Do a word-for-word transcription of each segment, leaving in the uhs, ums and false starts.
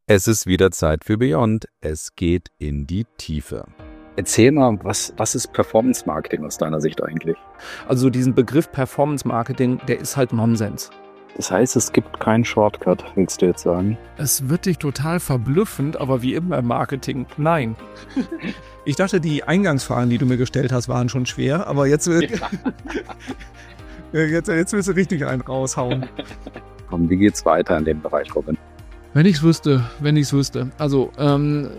Es ist wieder Zeit für Beyond. Es geht in die Tiefe. Erzähl mal, was, was ist Performance Marketing aus deiner Sicht eigentlich? Also diesen Begriff Performance Marketing, der ist halt Nonsens. Das heißt, es gibt keinen Shortcut, willst du jetzt sagen? Es wird dich total verblüffend, aber wie immer im Marketing, nein. Ich dachte, die Eingangsfragen, die du mir gestellt hast, waren schon schwer, aber jetzt, ja. jetzt, jetzt willst du richtig einen raushauen. Und wie geht's weiter in dem Bereich, Robin? Wenn ich's wüsste, wenn ich's wüsste. Also, ähm...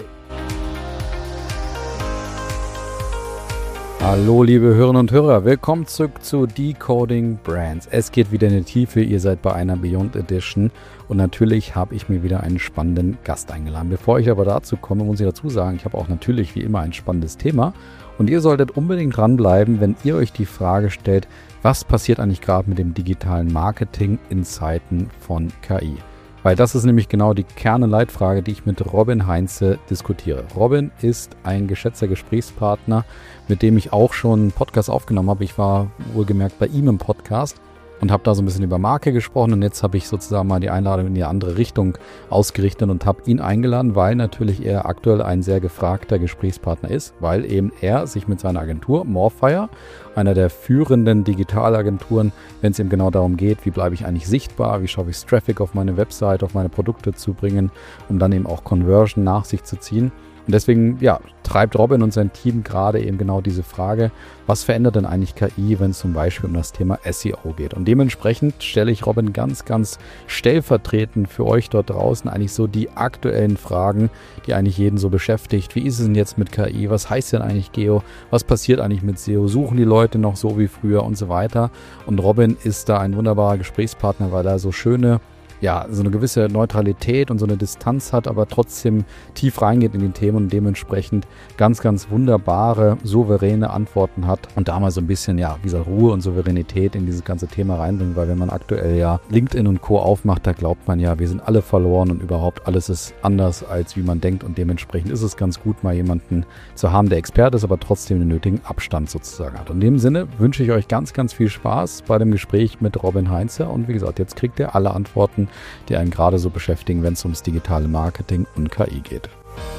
Hallo liebe Hörerinnen und Hörer, willkommen zurück zu Decoding Brands. Es geht wieder in die Tiefe, ihr seid bei einer Beyond Edition und natürlich habe ich mir wieder einen spannenden Gast eingeladen. Bevor ich aber dazu komme, muss ich dazu sagen, ich habe auch natürlich wie immer ein spannendes Thema und ihr solltet unbedingt dranbleiben, wenn ihr euch die Frage stellt, was passiert eigentlich gerade mit dem digitalen Marketing in Zeiten von K I? Weil das ist nämlich genau die Kern- und Leitfrage, die ich mit Robin Heinze diskutiere. Robin ist ein geschätzter Gesprächspartner, mit dem ich auch schon einen Podcast aufgenommen habe. Ich war wohlgemerkt bei ihm im Podcast und habe da so ein bisschen über Marke gesprochen. Und jetzt habe ich sozusagen mal die Einladung in die andere Richtung ausgerichtet und habe ihn eingeladen, weil natürlich er aktuell ein sehr gefragter Gesprächspartner ist, weil eben er sich mit seiner Agentur Morefire, einer der führenden Digitalagenturen, wenn es eben genau darum geht, wie bleibe ich eigentlich sichtbar, wie schaffe ich es, Traffic auf meine Website, auf meine Produkte zu bringen, um dann eben auch Conversion nach sich zu ziehen. Und deswegen, ja, treibt Robin und sein Team gerade eben genau diese Frage, was verändert denn eigentlich K I, wenn es zum Beispiel um das Thema S E O geht? Und dementsprechend stelle ich Robin ganz, ganz stellvertretend für euch dort draußen eigentlich so die aktuellen Fragen, die eigentlich jeden so beschäftigt. Wie ist es denn jetzt mit K I? Was heißt denn eigentlich Geo? Was passiert eigentlich mit S E O? Suchen die Leute noch so wie früher und so weiter? Und Robin ist da ein wunderbarer Gesprächspartner, weil er so schöne, ja, so eine gewisse Neutralität und so eine Distanz hat, aber trotzdem tief reingeht in die Themen und dementsprechend ganz, ganz wunderbare, souveräne Antworten hat und da mal so ein bisschen, ja, wie gesagt, Ruhe und Souveränität in dieses ganze Thema reinbringt, weil wenn man aktuell ja LinkedIn und Co. aufmacht, da glaubt man ja, wir sind alle verloren und überhaupt alles ist anders, als wie man denkt und dementsprechend ist es ganz gut, mal jemanden zu haben, der Experte ist, aber trotzdem den nötigen Abstand sozusagen hat. Und in dem Sinne wünsche ich euch ganz, ganz viel Spaß bei dem Gespräch mit Robin Heinze und wie gesagt, jetzt kriegt ihr alle Antworten, die einen gerade so beschäftigen, wenn es ums digitale Marketing und K I geht.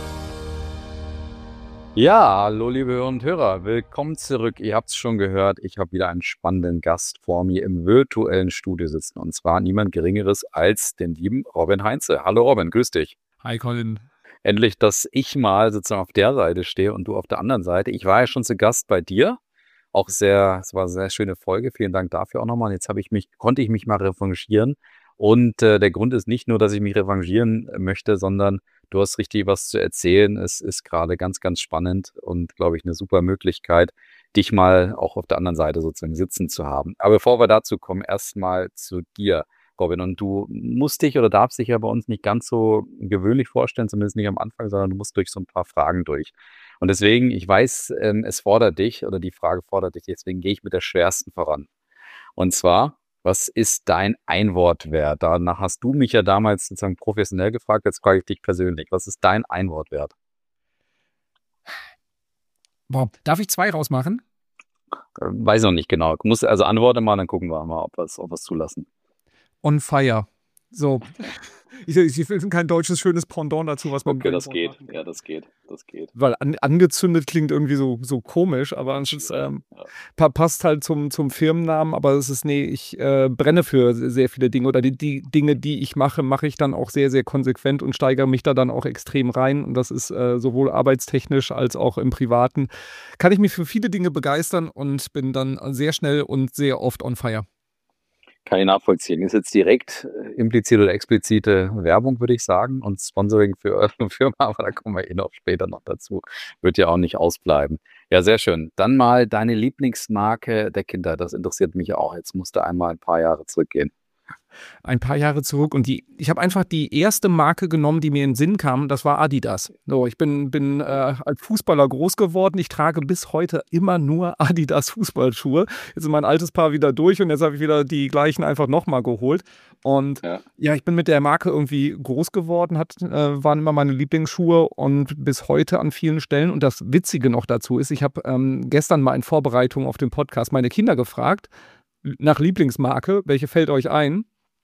Ja, hallo liebe Hörer und Hörer, willkommen zurück. Ihr habt es schon gehört, ich habe wieder einen spannenden Gast vor mir im virtuellen Studio sitzen und zwar niemand Geringeres als den lieben Robin Heinze. Hallo Robin, grüß dich. Hi Colin. Endlich, dass ich mal sozusagen auf der Seite stehe und du auf der anderen Seite. Ich war ja schon zu Gast bei dir. Auch sehr, es war eine sehr schöne Folge. Vielen Dank dafür auch nochmal. Und jetzt habe ich mich, konnte ich mich mal revanchieren. Und äh, der Grund ist nicht nur, dass ich mich revanchieren möchte, sondern du hast richtig was zu erzählen. Es ist gerade ganz, ganz spannend und, glaube ich, eine super Möglichkeit, dich mal auch auf der anderen Seite sozusagen sitzen zu haben. Aber bevor wir dazu kommen, erstmal zu dir, Robin. Und du musst dich oder darfst dich ja bei uns nicht ganz so gewöhnlich vorstellen, zumindest nicht am Anfang, sondern du musst durch so ein paar Fragen durch. Und deswegen, ich weiß, ähm, es fordert dich oder die Frage fordert dich, deswegen gehe ich mit der schwersten voran. Und zwar, was ist dein Einwortwert? Danach hast du mich ja damals sozusagen professionell gefragt, jetzt frage ich dich persönlich. Was ist dein Einwortwert? Boah, darf ich zwei rausmachen? Äh, Weiß noch nicht genau. Du musst also antworte mal, dann gucken wir mal, ob wir es ob wir es zulassen. On fire. So. Ich, ich finde kein deutsches schönes Pendant dazu, was man Okay, mit das einem geht. Wort machen Ja, kann. das geht. Das geht. Weil an, angezündet klingt irgendwie so, so komisch, aber es ist, ähm, Ja. pa- passt halt zum, zum Firmennamen, aber es ist, nee, ich äh, brenne für sehr viele Dinge oder die, die Dinge, die ich mache, mache ich dann auch sehr, sehr konsequent und steigere mich da dann auch extrem rein und das ist äh, sowohl arbeitstechnisch als auch im Privaten. Kann ich mich für viele Dinge begeistern und bin dann sehr schnell und sehr oft on fire. Kann ich nachvollziehen. Ist jetzt direkt äh, implizite oder explizite Werbung, würde ich sagen, und Sponsoring für eure Firma, aber da kommen wir eh noch später noch dazu. Wird ja auch nicht ausbleiben. Ja, sehr schön. Dann mal deine Lieblingsmarke der Kindheit. Das interessiert mich auch. Jetzt musst du einmal ein paar Jahre zurückgehen. Ein paar Jahre zurück und die, ich habe einfach die erste Marke genommen, die mir in den Sinn kam, das war Adidas. So, ich bin, bin äh, als Fußballer groß geworden, ich trage bis heute immer nur Adidas Fußballschuhe. Jetzt ist mein altes Paar wieder durch und jetzt habe ich wieder die gleichen einfach nochmal geholt. Und Ja. ja, ich bin mit der Marke irgendwie groß geworden, hat, äh, waren immer meine Lieblingsschuhe und bis heute an vielen Stellen. Und das Witzige noch dazu ist, ich habe ähm, gestern mal in Vorbereitung auf den Podcast meine Kinder gefragt, nach Lieblingsmarke, welche fällt euch ein?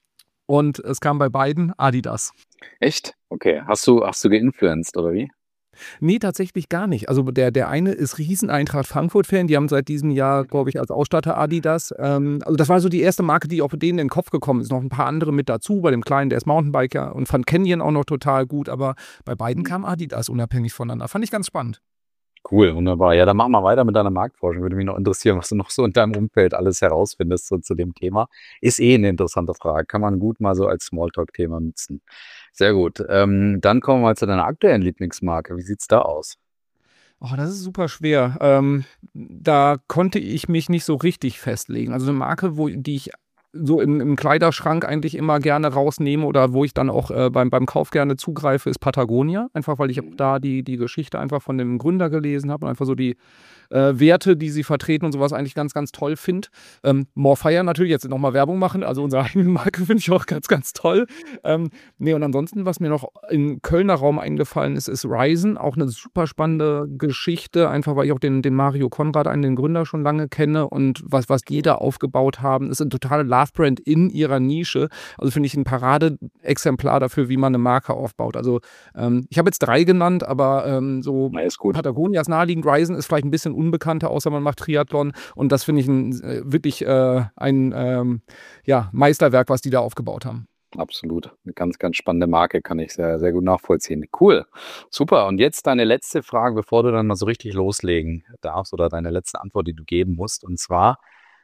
Und es kam bei beiden Adidas. Echt? Okay. Hast du, hast du geinfluenced oder wie? Nee, tatsächlich gar nicht. Also der, der eine ist riesen Eintracht Frankfurt-Fan. Die haben seit diesem Jahr, glaube ich, als Ausstatter Adidas. Ähm, also das war so die erste Marke, die auf denen in den Kopf gekommen ist. Noch ein paar andere mit dazu. Bei dem Kleinen, der ist Mountainbiker und fand Canyon auch noch total gut. Aber bei beiden kam Adidas unabhängig voneinander. Fand ich ganz spannend. Cool, wunderbar. Ja, dann machen wir weiter mit deiner Marktforschung. Würde mich noch interessieren, was du noch so in deinem Umfeld alles herausfindest so zu dem Thema. Ist eh eine interessante Frage. Kann man gut mal so als Smalltalk-Thema nutzen. Sehr gut. Ähm, dann kommen wir mal zu deiner aktuellen Lieblingsmarke. Wie sieht's da aus? Oh, das ist super schwer. Ähm, da konnte ich mich nicht so richtig festlegen. Also eine Marke, wo, die ich so im, im Kleiderschrank eigentlich immer gerne rausnehme oder wo ich dann auch äh, beim, beim Kauf gerne zugreife, ist Patagonia. Einfach weil ich auch da die, die Geschichte einfach von dem Gründer gelesen habe und einfach so die äh, Werte, die sie vertreten und sowas eigentlich ganz, ganz toll finde. Ähm, Morfire natürlich, jetzt nochmal Werbung machen, also unsere eigene Marke finde ich auch ganz, ganz toll. Ähm, nee, und ansonsten, was mir noch im Kölner Raum eingefallen ist, ist Ryzen, auch eine super spannende Geschichte, einfach weil ich auch den, den Mario Konrad, einen den Gründer, schon lange kenne und was, was die da aufgebaut haben, ist eine totale Love-Brand in ihrer Nische. Also finde ich ein Paradeexemplar dafür, wie man eine Marke aufbaut. Also ähm, ich habe jetzt drei genannt, aber ähm, so Na, ist gut. Patagonia ist naheliegend, Ryzen ist vielleicht ein bisschen unbekannter, außer man macht Triathlon. Und das finde ich ein, äh, wirklich äh, ein ähm, ja, Meisterwerk, was die da aufgebaut haben. Absolut. Eine ganz, ganz spannende Marke, kann ich sehr, sehr gut nachvollziehen. Cool. Super. Und jetzt deine letzte Frage, bevor du dann mal so richtig loslegen darfst oder deine letzte Antwort, die du geben musst. Und zwar,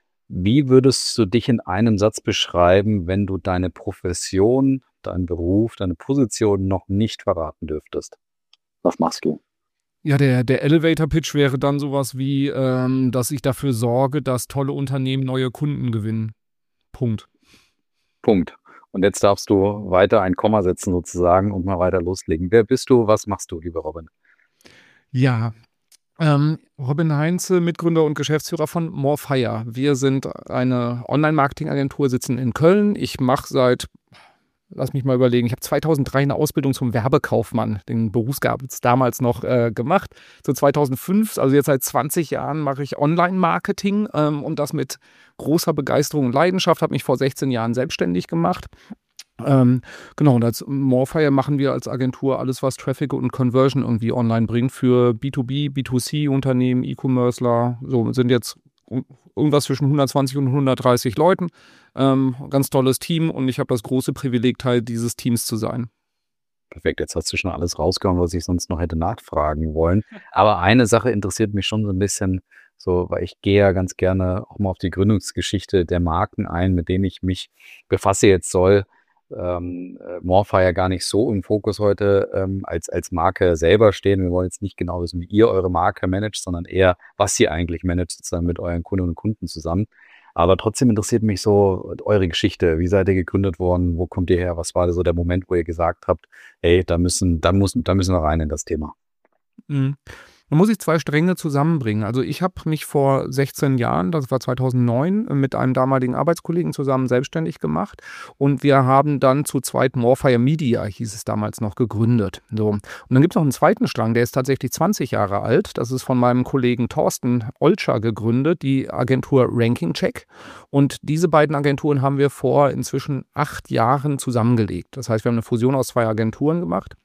wie würdest du dich in einem Satz beschreiben, wenn du deine Profession, deinen Beruf, deine Position noch nicht verraten dürftest? Was machst du? Ja, der, der Elevator-Pitch wäre dann sowas wie, ähm, dass ich dafür sorge, dass tolle Unternehmen neue Kunden gewinnen. Punkt. Punkt. Und jetzt darfst du weiter ein Komma setzen sozusagen und mal weiter loslegen. Wer bist du? Was machst du, lieber Robin? Ja, ähm, Robin Heinze, Mitgründer und Geschäftsführer von Morfire. Wir sind eine Online-Marketing-Agentur, sitzen in Köln. Ich mache seit, lass mich mal überlegen, ich habe zweitausenddrei eine Ausbildung zum Werbekaufmann, den Beruf gab es damals noch, äh, gemacht. So zweitausendfünf, also jetzt seit zwanzig Jahren, mache ich Online-Marketing ähm, und das mit großer Begeisterung und Leidenschaft. Habe mich vor sechzehn Jahren selbstständig gemacht. Ähm, genau, und als Morfire machen wir als Agentur alles, was Traffic und Conversion irgendwie online bringt für B zwei B, B zwei C Unternehmen, E-Commercer. So sind jetzt irgendwas zwischen hundertzwanzig und hundertdreißig Leuten. Ähm, ganz tolles Team und ich habe das große Privileg, Teil dieses Teams zu sein. Perfekt, jetzt hast du schon alles rausgehauen, was ich sonst noch hätte nachfragen wollen. Aber eine Sache interessiert mich schon so ein bisschen, so, weil ich gehe ja ganz gerne auch mal auf die Gründungsgeschichte der Marken ein, mit denen ich mich befasse. Jetzt soll ähm, äh, Morfire gar nicht so im Fokus heute ähm, als, als Marke selber stehen. Wir wollen jetzt nicht genau wissen, wie ihr eure Marke managt, sondern eher, was ihr eigentlich managt, sozusagen mit euren Kundinnen und Kunden zusammen. Aber trotzdem interessiert mich so eure Geschichte. Wie seid ihr gegründet worden? Wo kommt ihr her? Was war so der Moment, wo ihr gesagt habt, hey, da müssen, da muss, da müssen wir rein in das Thema? Mhm. Da muss ich zwei Stränge zusammenbringen. Also ich habe mich vor sechzehn Jahren, das war zweitausendneun, mit einem damaligen Arbeitskollegen zusammen selbstständig gemacht und wir haben dann zu zweit Morfire Media, hieß es damals noch, gegründet. So. Und dann gibt es noch einen zweiten Strang, der ist tatsächlich zwanzig Jahre alt. Das ist von meinem Kollegen Thorsten Olscher gegründet, die Agentur Ranking Check. Und diese beiden Agenturen haben wir vor inzwischen acht Jahren zusammengelegt. Das heißt, wir haben eine Fusion aus zwei Agenturen gemacht.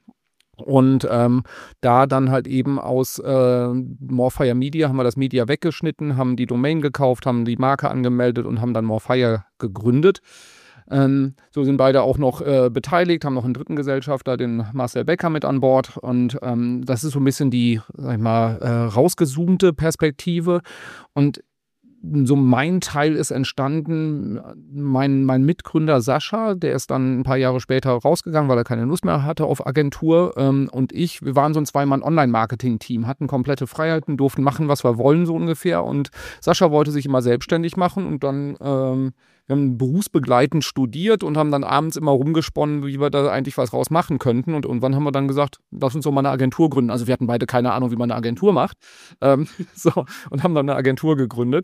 Und ähm, da dann halt eben aus äh, Morfire Media haben wir das Media weggeschnitten, haben die Domain gekauft, haben die Marke angemeldet und haben dann Morfire gegründet. Ähm, so sind beide auch noch äh, beteiligt, haben noch einen dritten Gesellschafter, den Marcel Becker, mit an Bord. Und ähm, das ist so ein bisschen die, sag ich mal, äh, rausgezoomte Perspektive. Und so mein Teil ist entstanden, mein, mein Mitgründer Sascha, der ist dann ein paar Jahre später rausgegangen, weil er keine Lust mehr hatte auf Agentur, ähm, und ich, wir waren so ein Zwei-Mann-Online-Marketing-Team, hatten komplette Freiheiten, durften machen, was wir wollen, so ungefähr, und Sascha wollte sich immer selbstständig machen und dann, ähm, wir haben berufsbegleitend studiert und haben dann abends immer rumgesponnen, wie wir da eigentlich was raus machen könnten, und irgendwann haben wir dann gesagt, lass uns doch mal eine Agentur gründen. Also wir hatten beide keine Ahnung, wie man eine Agentur macht, ähm, so, und haben dann eine Agentur gegründet.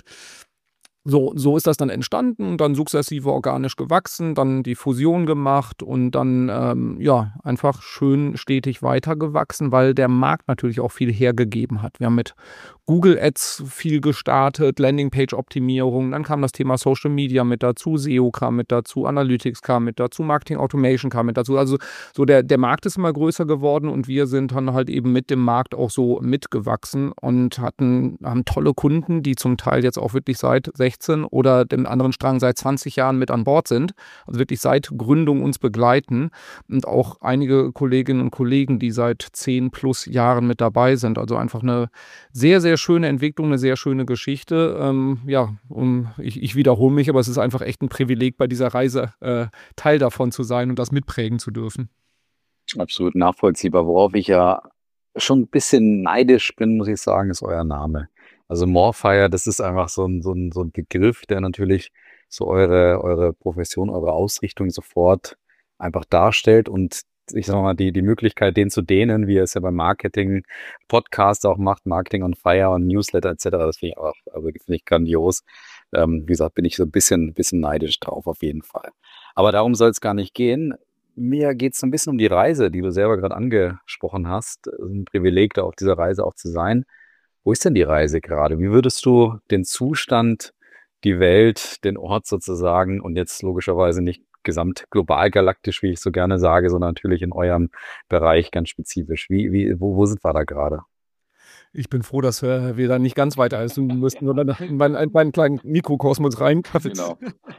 So, so ist das dann entstanden und dann sukzessive organisch gewachsen, dann die Fusion gemacht und dann ähm, ja einfach schön stetig weitergewachsen, weil der Markt natürlich auch viel hergegeben hat. Wir haben mit Google Ads viel gestartet, Landingpage-Optimierung, dann kam das Thema Social Media mit dazu, S E O kam mit dazu, Analytics kam mit dazu, Marketing Automation kam mit dazu. Also so der, der Markt ist immer größer geworden und wir sind dann halt eben mit dem Markt auch so mitgewachsen und hatten, haben tolle Kunden, die zum Teil jetzt auch wirklich seit sechzehn oder dem anderen Strang seit zwanzig Jahren mit an Bord sind, also wirklich seit Gründung uns begleiten und auch einige Kolleginnen und Kollegen, die seit zehn plus Jahren mit dabei sind. Also einfach eine sehr, sehr schöne Entwicklung, eine sehr schöne Geschichte. Ähm, ja, um, ich, ich wiederhole mich, aber es ist einfach echt ein Privileg, bei dieser Reise äh, Teil davon zu sein und das mitprägen zu dürfen. Absolut nachvollziehbar. Worauf ich ja schon ein bisschen neidisch bin, muss ich sagen, ist euer Name. Also Morfire, das ist einfach so ein, so ein, so ein Begriff, der natürlich so eure, eure Profession, eure Ausrichtung sofort einfach darstellt und ich sag mal, die, die Möglichkeit, den zu dehnen, wie ihr es ja beim Marketing, Podcast auch macht, Marketing on Fire und Newsletter et cetera, das finde ich auch also finde ich grandios. Ähm, wie gesagt, bin ich so ein bisschen, bisschen neidisch drauf, auf jeden Fall. Aber darum soll es gar nicht gehen. Mir geht es so ein bisschen um die Reise, die du selber gerade angesprochen hast. Es ist ein Privileg, da auf dieser Reise auch zu sein. Wo ist denn die Reise gerade? Wie würdest du den Zustand, die Welt, den Ort sozusagen und jetzt logischerweise nicht gesamt global galaktisch, wie ich so gerne sage, sondern natürlich in eurem Bereich ganz spezifisch. Wie, wie, wo, wo sind wir da gerade? Ich bin froh, dass wir, wir da nicht ganz weiter essen müssten, sondern in meinen, in meinen kleinen Mikrokosmos rein. Genau.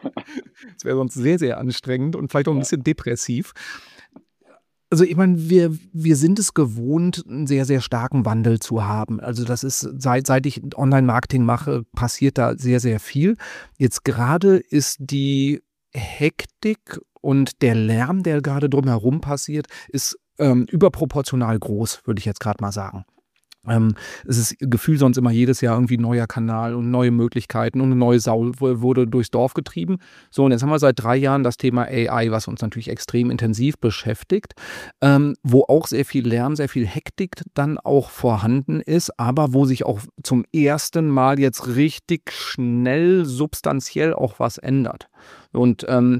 Das wäre sonst sehr, sehr anstrengend und vielleicht auch ein bisschen depressiv. Also ich meine, wir, wir sind es gewohnt, einen sehr, sehr starken Wandel zu haben. Also das ist, seit, seit ich Online-Marketing mache, passiert da sehr, sehr viel. Jetzt gerade ist die Hektik und der Lärm, der gerade drumherum passiert, ist ähm, überproportional groß, würde ich jetzt gerade mal sagen. Ähm, es ist Gefühl sonst immer jedes Jahr irgendwie ein neuer Kanal und neue Möglichkeiten und eine neue Sau wurde durchs Dorf getrieben. So, und jetzt haben wir seit drei Jahren das Thema A I, was uns natürlich extrem intensiv beschäftigt, ähm, wo auch sehr viel Lärm, sehr viel Hektik dann auch vorhanden ist, aber wo sich auch zum ersten Mal jetzt richtig schnell, substanziell auch was ändert. Und ähm,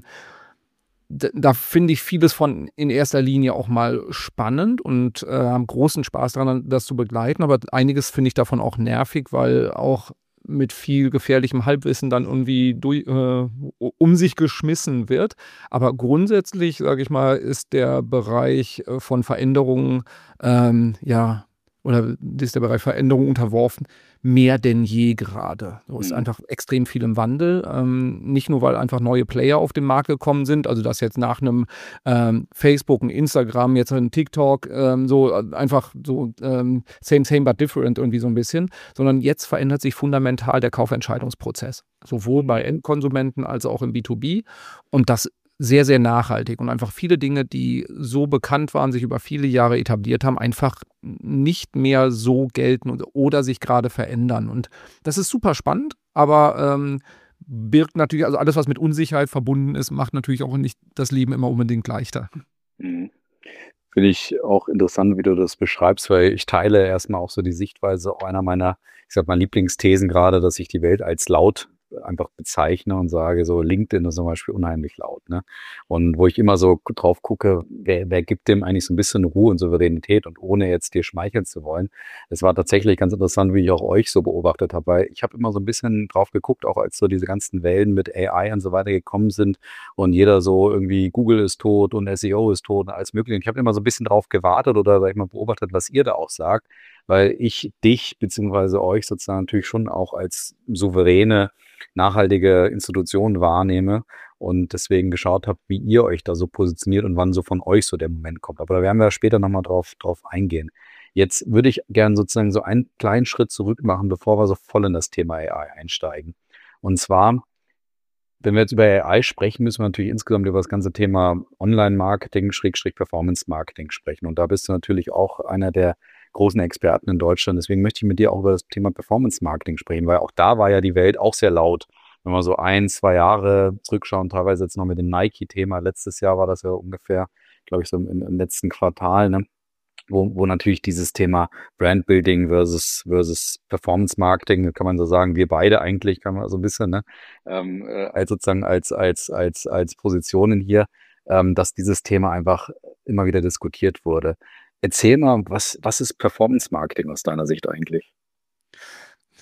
da finde ich vieles von in erster Linie auch mal spannend und äh, habe großen Spaß daran, das zu begleiten. Aber einiges finde ich davon auch nervig, weil auch mit viel gefährlichem Halbwissen dann irgendwie durch, äh, um sich geschmissen wird. Aber grundsätzlich, sage ich mal, ist der Bereich von Veränderungen, ähm, ja, oder ist der Bereich Veränderung unterworfen, mehr denn je gerade. So ist Mhm. einfach extrem viel im Wandel. Ähm, nicht nur, weil einfach neue Player auf den Markt gekommen sind, also dass jetzt nach einem ähm, Facebook, ein Instagram, jetzt ein TikTok, ähm, so äh, einfach so ähm, same, same, but different irgendwie so ein bisschen, sondern jetzt verändert sich fundamental der Kaufentscheidungsprozess. Sowohl bei Endkonsumenten als auch im B zwei B. Und das sehr, sehr nachhaltig und einfach viele Dinge, die so bekannt waren, sich über viele Jahre etabliert haben, einfach nicht mehr so gelten oder sich gerade verändern. Und das ist super spannend, aber ähm, birgt natürlich, also alles, was mit Unsicherheit verbunden ist, macht natürlich auch nicht das Leben immer unbedingt leichter. Mhm. Finde ich auch interessant, wie du das beschreibst, weil ich teile erstmal auch so die Sichtweise, auch einer meiner, ich sag mal, Lieblingsthesen gerade, dass ich die Welt als laut einfach bezeichne und sage, so LinkedIn ist zum Beispiel unheimlich laut, ne? Und wo ich immer so drauf gucke, wer, wer gibt dem eigentlich so ein bisschen Ruhe und Souveränität und ohne jetzt dir schmeicheln zu wollen. Es war tatsächlich ganz interessant, wie ich auch euch so beobachtet habe, weil ich habe immer so ein bisschen drauf geguckt, auch als so diese ganzen Wellen mit A I und so weiter gekommen sind und jeder so irgendwie Google ist tot und S E O ist tot und alles mögliche. Und ich habe immer so ein bisschen drauf gewartet oder sag ich mal beobachtet, was ihr da auch sagt, weil ich dich beziehungsweise euch sozusagen natürlich schon auch als souveräne nachhaltige Institution wahrnehme und deswegen geschaut habe, wie ihr euch da so positioniert und wann so von euch so der Moment kommt. Aber da werden wir später nochmal drauf, drauf eingehen. Jetzt würde ich gerne sozusagen so einen kleinen Schritt zurück machen, bevor wir so voll in das Thema A I einsteigen. Und zwar, wenn wir jetzt über A I sprechen, müssen wir natürlich insgesamt über das ganze Thema Online-Marketing, Schrägstrich Performance-Marketing sprechen. Und da bist du natürlich auch einer der großen Experten in Deutschland. Deswegen möchte ich mit dir auch über das Thema Performance-Marketing sprechen, weil auch da war ja die Welt auch sehr laut. Wenn wir so ein, zwei Jahre zurückschauen, teilweise jetzt noch mit dem Nike-Thema. Letztes Jahr war das ja ungefähr, glaube ich, so im, im letzten Quartal, ne? Wo, wo natürlich dieses Thema Brandbuilding versus, versus Performance-Marketing, kann man so sagen, wir beide eigentlich, kann man so ein bisschen, ne, ähm, äh, als sozusagen als, als, als, als Positionen hier, ähm, dass dieses Thema einfach immer wieder diskutiert wurde. Erzähl mal, was, was ist Performance-Marketing aus deiner Sicht eigentlich?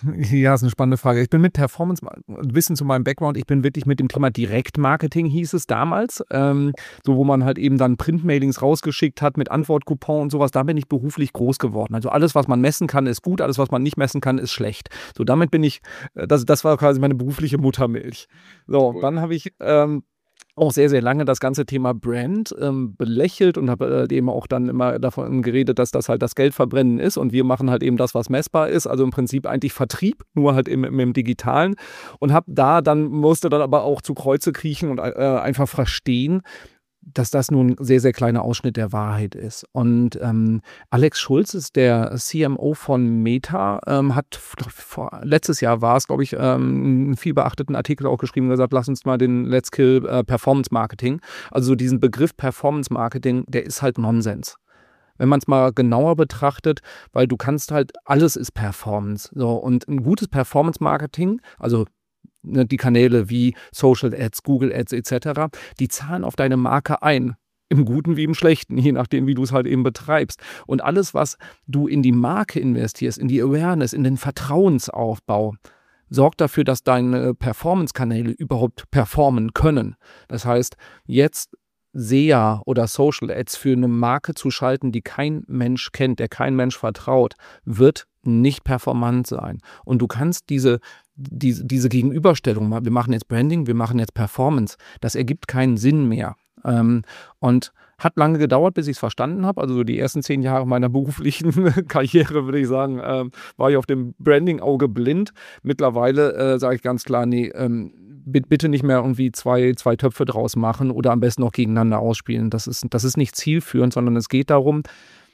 Ja, ist eine spannende Frage. Ich bin mit Performance, ein bisschen zu meinem Background, ich bin wirklich mit dem Thema Direktmarketing, hieß es damals, ähm, so wo man halt eben dann Printmailings rausgeschickt hat mit Antwortcoupon und sowas, da bin ich beruflich groß geworden. Also alles, was man messen kann, ist gut, alles, was man nicht messen kann, ist schlecht. So, damit bin ich, äh, das, das war quasi meine berufliche Muttermilch. So, Cool. dann habe ich ähm, auch sehr, sehr lange das ganze Thema Brand ähm, belächelt und habe äh, eben auch dann immer davon geredet, dass das halt das Geldverbrennen ist und wir machen halt eben das, was messbar ist, also im Prinzip eigentlich Vertrieb, nur halt im, im, im Digitalen und habe da dann, musste dann aber auch zu Kreuze kriechen und äh, einfach verstehen, dass das nur ein sehr, sehr kleiner Ausschnitt der Wahrheit ist. Und ähm, Alex Schulz ist der C M O von Meta, ähm, hat vor, letztes Jahr war es, glaube ich, ähm, einen viel beachteten Artikel auch geschrieben und gesagt, lass uns mal den Let's Kill äh, Performance Marketing. Also so diesen Begriff Performance Marketing, der ist halt Nonsens. Wenn man es mal genauer betrachtet, weil du kannst halt, alles ist Performance. So, und ein gutes Performance Marketing, also die Kanäle wie Social Ads, Google Ads et cetera, die zahlen auf deine Marke ein. Im Guten wie im Schlechten, je nachdem, wie du es halt eben betreibst. Und alles, was du in die Marke investierst, in die Awareness, in den Vertrauensaufbau, sorgt dafür, dass deine Performance-Kanäle überhaupt performen können. Das heißt, jetzt S E A oder Social Ads für eine Marke zu schalten, die kein Mensch kennt, der kein Mensch vertraut, wird nicht performant sein. Und du kannst diese, diese, diese Gegenüberstellung, wir machen jetzt Branding, wir machen jetzt Performance, das ergibt keinen Sinn mehr. Ähm, und hat lange gedauert, bis ich es verstanden habe. Also so die ersten zehn Jahre meiner beruflichen Karriere, würde ich sagen, ähm, war ich auf dem Branding-Auge blind. Mittlerweile äh, sage ich ganz klar, nee, ähm, bitte nicht mehr irgendwie zwei, zwei Töpfe draus machen oder am besten noch gegeneinander ausspielen. Das ist, das ist nicht zielführend, sondern es geht darum,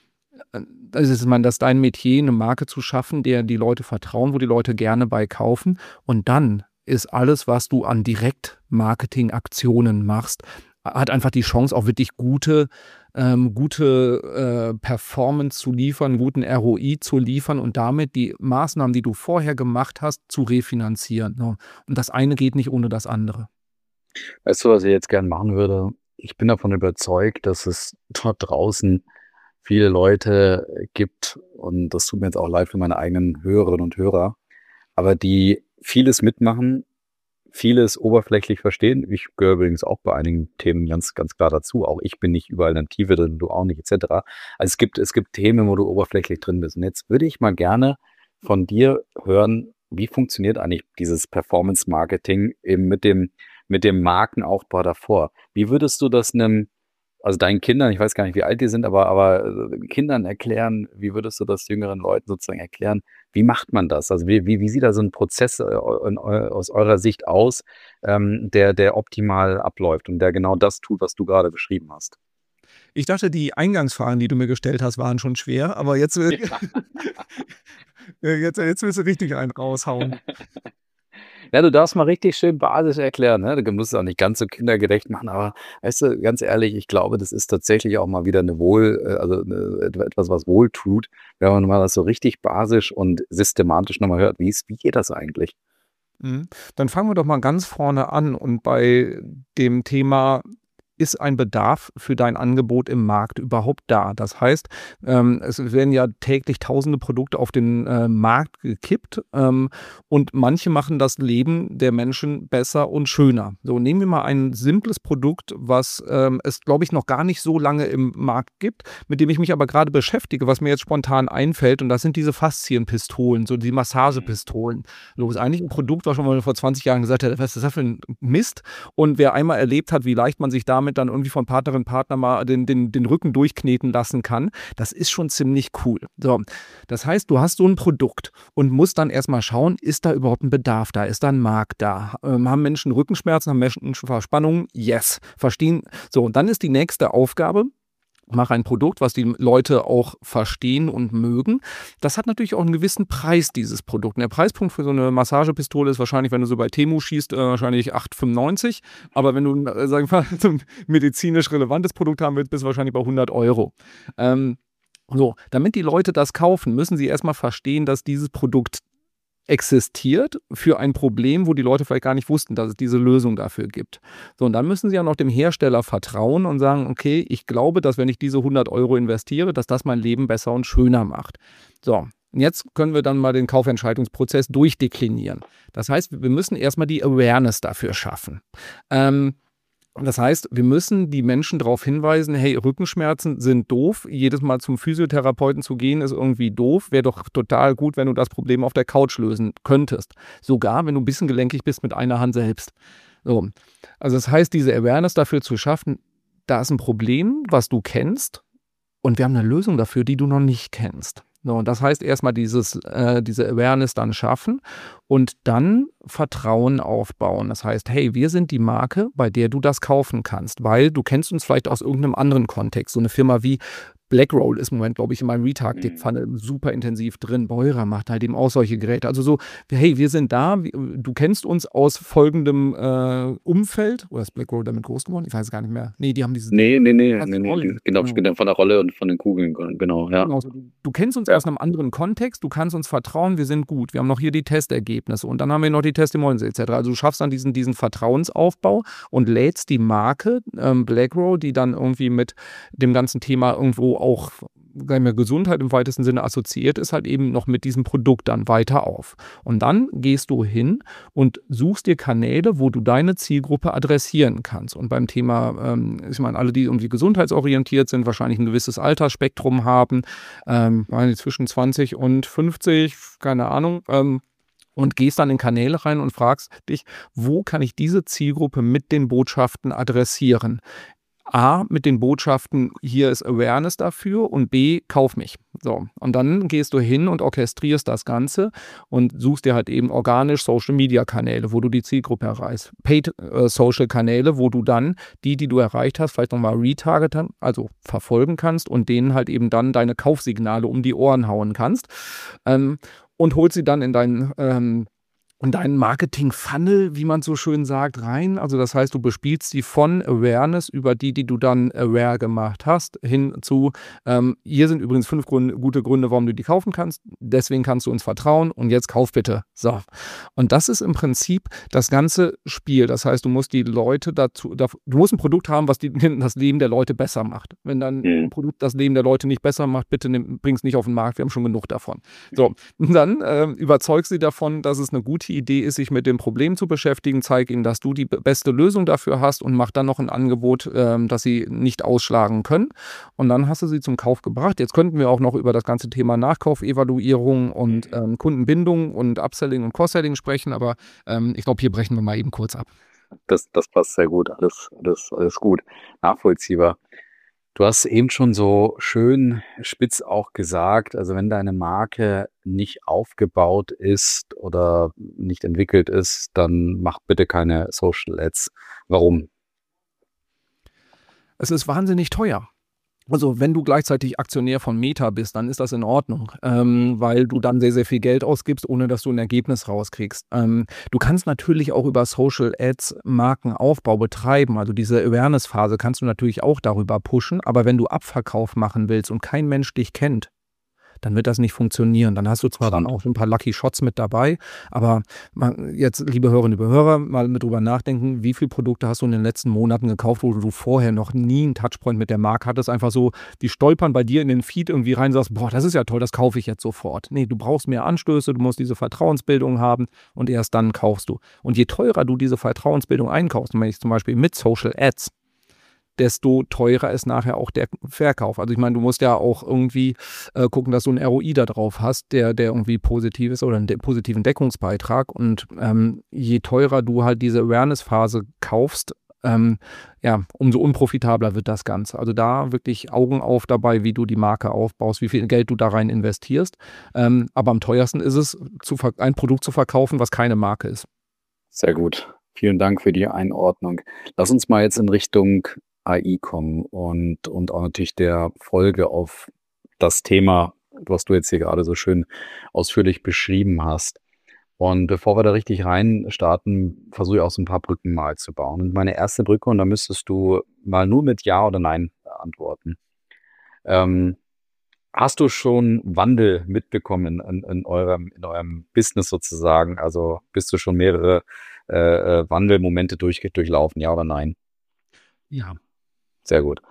das ist, man, das ist dein Metier, eine Marke zu schaffen, der die Leute vertrauen, wo die Leute gerne bei kaufen. Und dann ist alles, was du an Direktmarketing-Aktionen machst, hat einfach die Chance, auch wirklich gute, ähm, gute äh, Performance zu liefern, guten R O I zu liefern und damit die Maßnahmen, die du vorher gemacht hast, zu refinanzieren. Ne? Und das eine geht nicht ohne das andere. Weißt du, was ich jetzt gern machen würde? Ich bin davon überzeugt, dass es dort draußen viele Leute gibt, und das tut mir jetzt auch leid für meine eigenen Hörerinnen und Hörer, aber die vieles mitmachen, vieles oberflächlich verstehen. Ich gehöre übrigens auch bei einigen Themen ganz, ganz klar dazu. Auch ich bin nicht überall in der Tiefe drin, du auch nicht, et cetera. Also es gibt, es gibt Themen, wo du oberflächlich drin bist. Und jetzt würde ich mal gerne von dir hören, wie funktioniert eigentlich dieses Performance-Marketing eben mit dem, mit dem Markenaufbau davor? Wie würdest du das einem, also deinen Kindern, ich weiß gar nicht, wie alt die sind, aber, aber Kindern erklären, wie würdest du das jüngeren Leuten sozusagen erklären? Wie macht man das? Also wie, wie, wie sieht da so ein Prozess in, aus eurer Sicht aus, ähm, der, der optimal abläuft und der genau das tut, was du gerade beschrieben hast? Ich dachte, die Eingangsfragen, die du mir gestellt hast, waren schon schwer, aber jetzt, ja. jetzt, jetzt willst du richtig einen raushauen. Ja, du darfst mal richtig schön basisch erklären, ne? Du musst es auch nicht ganz so kindergerecht machen, aber weißt du, ganz ehrlich, ich glaube, das ist tatsächlich auch mal wieder eine Wohl, also eine, etwas, was wohl tut, wenn man mal das so richtig basisch und systematisch nochmal hört. Wie ist, wie geht das eigentlich? Mhm. Dann fangen wir doch mal ganz vorne an und bei dem Thema, ist ein Bedarf für dein Angebot im Markt überhaupt da? Das heißt, ähm, es werden ja täglich tausende Produkte auf den äh, Markt gekippt ähm, und manche machen das Leben der Menschen besser und schöner. So, nehmen wir mal ein simples Produkt, was ähm, es, glaube ich, noch gar nicht so lange im Markt gibt, mit dem ich mich aber gerade beschäftige, was mir jetzt spontan einfällt, und das sind diese Faszienpistolen, so die Massagepistolen. So ist eigentlich ein Produkt, was schon mal vor zwanzig Jahren gesagt hat, was ist das für ein Mist? Und wer einmal erlebt hat, wie leicht man sich damit dann irgendwie von Partnerin, Partner mal den, den, den Rücken durchkneten lassen kann, das ist schon ziemlich cool. So, das heißt, du hast so ein Produkt und musst dann erstmal schauen, ist da überhaupt ein Bedarf da, ist da ein Markt da? Ähm, haben Menschen Rückenschmerzen, haben Menschen Verspannungen? Yes. Verstehen? So, und dann ist die nächste Aufgabe, mach ein Produkt, was die Leute auch verstehen und mögen. Das hat natürlich auch einen gewissen Preis, dieses Produkt. Und der Preispunkt für so eine Massagepistole ist wahrscheinlich, wenn du so bei Temu schießt, äh, wahrscheinlich acht fünfundneunzig. Aber wenn du, äh, sagen wir mal, so ein medizinisch relevantes Produkt haben willst, bist du wahrscheinlich bei hundert Euro. Ähm, so, damit die Leute das kaufen, müssen sie erstmal verstehen, dass dieses Produkt existiert für ein Problem, wo die Leute vielleicht gar nicht wussten, dass es diese Lösung dafür gibt. So, und dann müssen sie ja noch dem Hersteller vertrauen und sagen, okay, ich glaube, dass wenn ich diese hundert Euro investiere, dass das mein Leben besser und schöner macht. So, Und jetzt können wir dann mal den Kaufentscheidungsprozess durchdeklinieren. Das heißt, wir müssen erstmal die Awareness dafür schaffen. Ähm, Das heißt, wir müssen die Menschen darauf hinweisen, hey, Rückenschmerzen sind doof. Jedes Mal zum Physiotherapeuten zu gehen, ist irgendwie doof. Wäre doch total gut, wenn du das Problem auf der Couch lösen könntest. Sogar, wenn du ein bisschen gelenkig bist mit einer Hand selbst. So. Also das heißt, diese Awareness dafür zu schaffen, da ist ein Problem, was du kennst, und wir haben eine Lösung dafür, die du noch nicht kennst. So, und das heißt erstmal dieses, äh, diese Awareness dann schaffen und dann Vertrauen aufbauen. Das heißt, hey, wir sind die Marke, bei der du das kaufen kannst, weil du kennst uns vielleicht aus irgendeinem anderen Kontext. So eine Firma wie Blackroll ist im Moment, glaube ich, in meinem Retargeting-Funnel super intensiv drin. Beurer macht halt eben auch solche Geräte. Also so, hey, wir sind da, du kennst uns aus folgendem äh, Umfeld. Oder ist Blackroll damit groß geworden? Ich weiß es gar nicht mehr. Nee, die haben diese... Nee, nee, nee, nee, nee. Genau, genau, von der Rolle und von den Kugeln, genau, ja. Genau, du, du kennst uns ja. aus einem anderen Kontext, du kannst uns vertrauen, wir sind gut. Wir haben noch hier die Testergebnisse und dann haben wir noch die Testimonials et cetera. Also du schaffst dann diesen, diesen Vertrauensaufbau und lädst die Marke ähm, Blackroll, die dann irgendwie mit dem ganzen Thema irgendwo auch mehr Gesundheit im weitesten Sinne assoziiert ist, halt eben noch mit diesem Produkt dann weiter auf. Und dann gehst du hin und suchst dir Kanäle, wo du deine Zielgruppe adressieren kannst. Und beim Thema, ähm, ich meine, alle, die irgendwie gesundheitsorientiert sind, wahrscheinlich ein gewisses Altersspektrum haben, ähm, zwischen zwanzig und fünfzig, keine Ahnung, ähm, und gehst dann in Kanäle rein und fragst dich, wo kann ich diese Zielgruppe mit den Botschaften adressieren? A, mit den Botschaften, hier ist Awareness dafür, und B, kauf mich. So, und dann gehst du hin und orchestrierst das Ganze und suchst dir halt eben organisch Social-Media-Kanäle, wo du die Zielgruppe erreichst. Paid-Social-Kanäle, wo du dann die, die du erreicht hast, vielleicht nochmal retargeten, also verfolgen kannst und denen halt eben dann deine Kaufsignale um die Ohren hauen kannst, ähm, und holst sie dann in deinen ähm, Und deinen Marketing-Funnel, wie man so schön sagt, rein. Also das heißt, du bespielst die von Awareness über die, die du dann aware gemacht hast, hin zu, ähm, hier sind übrigens fünf Gründe, gute Gründe, warum du die kaufen kannst. Deswegen kannst du uns vertrauen und jetzt kauf bitte. So. Und das ist im Prinzip das ganze Spiel. Das heißt, du musst die Leute dazu, du musst ein Produkt haben, was die, das Leben der Leute besser macht. Wenn dann ein Produkt das Leben der Leute nicht besser macht, bitte bring es nicht auf den Markt, wir haben schon genug davon. So. Und dann äh, überzeugst sie davon, dass es eine gute Idee ist, sich mit dem Problem zu beschäftigen, zeig ihnen, dass du die beste Lösung dafür hast und mach dann noch ein Angebot, ähm, das sie nicht ausschlagen können. Und dann hast du sie zum Kauf gebracht. Jetzt könnten wir auch noch über das ganze Thema Nachkaufervaluierung und ähm, Kundenbindung und Upselling und Cross-Selling sprechen, aber ähm, ich glaube, hier brechen wir mal eben kurz ab. Das, das passt sehr gut, alles, alles, alles gut, nachvollziehbar. Du hast eben schon so schön spitz auch gesagt, also wenn deine Marke nicht aufgebaut ist oder nicht entwickelt ist, dann mach bitte keine Social Ads. Warum? Es ist wahnsinnig teuer. Also wenn du gleichzeitig Aktionär von Meta bist, dann ist das in Ordnung, ähm, weil du dann sehr, sehr viel Geld ausgibst, ohne dass du ein Ergebnis rauskriegst. Ähm, du kannst natürlich auch über Social Ads Markenaufbau betreiben, also diese Awareness-Phase kannst du natürlich auch darüber pushen, aber wenn du Abverkauf machen willst und kein Mensch dich kennt, dann wird das nicht funktionieren. Dann hast du zwar dann auch ein paar Lucky Shots mit dabei, aber jetzt, liebe Hörerinnen, liebe Hörer, mal mit drüber nachdenken, wie viele Produkte hast du in den letzten Monaten gekauft, wo du vorher noch nie einen Touchpoint mit der Marke hattest, einfach so, die stolpern bei dir in den Feed irgendwie rein und sagst, boah, das ist ja toll, das kaufe ich jetzt sofort. Nee, du brauchst mehr Anstöße, du musst diese Vertrauensbildung haben und erst dann kaufst du. Und je teurer du diese Vertrauensbildung einkaufst, wenn ich zum Beispiel mit Social Ads, desto teurer ist nachher auch der Verkauf. Also ich meine, du musst ja auch irgendwie äh, gucken, dass du einen R O I da drauf hast, der, der irgendwie positiv ist oder einen de- positiven Deckungsbeitrag. Und ähm, je teurer du halt diese Awareness-Phase kaufst, ähm, ja, umso unprofitabler wird das Ganze. Also da wirklich Augen auf dabei, wie du die Marke aufbaust, wie viel Geld du da rein investierst. Ähm, aber am teuersten ist es, zu ver- ein Produkt zu verkaufen, was keine Marke ist. Sehr gut. Vielen Dank für die Einordnung. Lass uns mal jetzt in Richtung A I kommen und, und auch natürlich der Folge auf das Thema, was du jetzt hier gerade so schön ausführlich beschrieben hast. Und bevor wir da richtig rein starten, versuche ich auch so ein paar Brücken mal zu bauen. Und meine erste Brücke, und da müsstest du mal nur mit Ja oder Nein antworten. Ähm, hast du schon Wandel mitbekommen in, in, in, eurem, in eurem Business sozusagen? Also bist du schon mehrere äh, Wandelmomente durch, durchlaufen, ja oder nein? Ja. Sehr gut.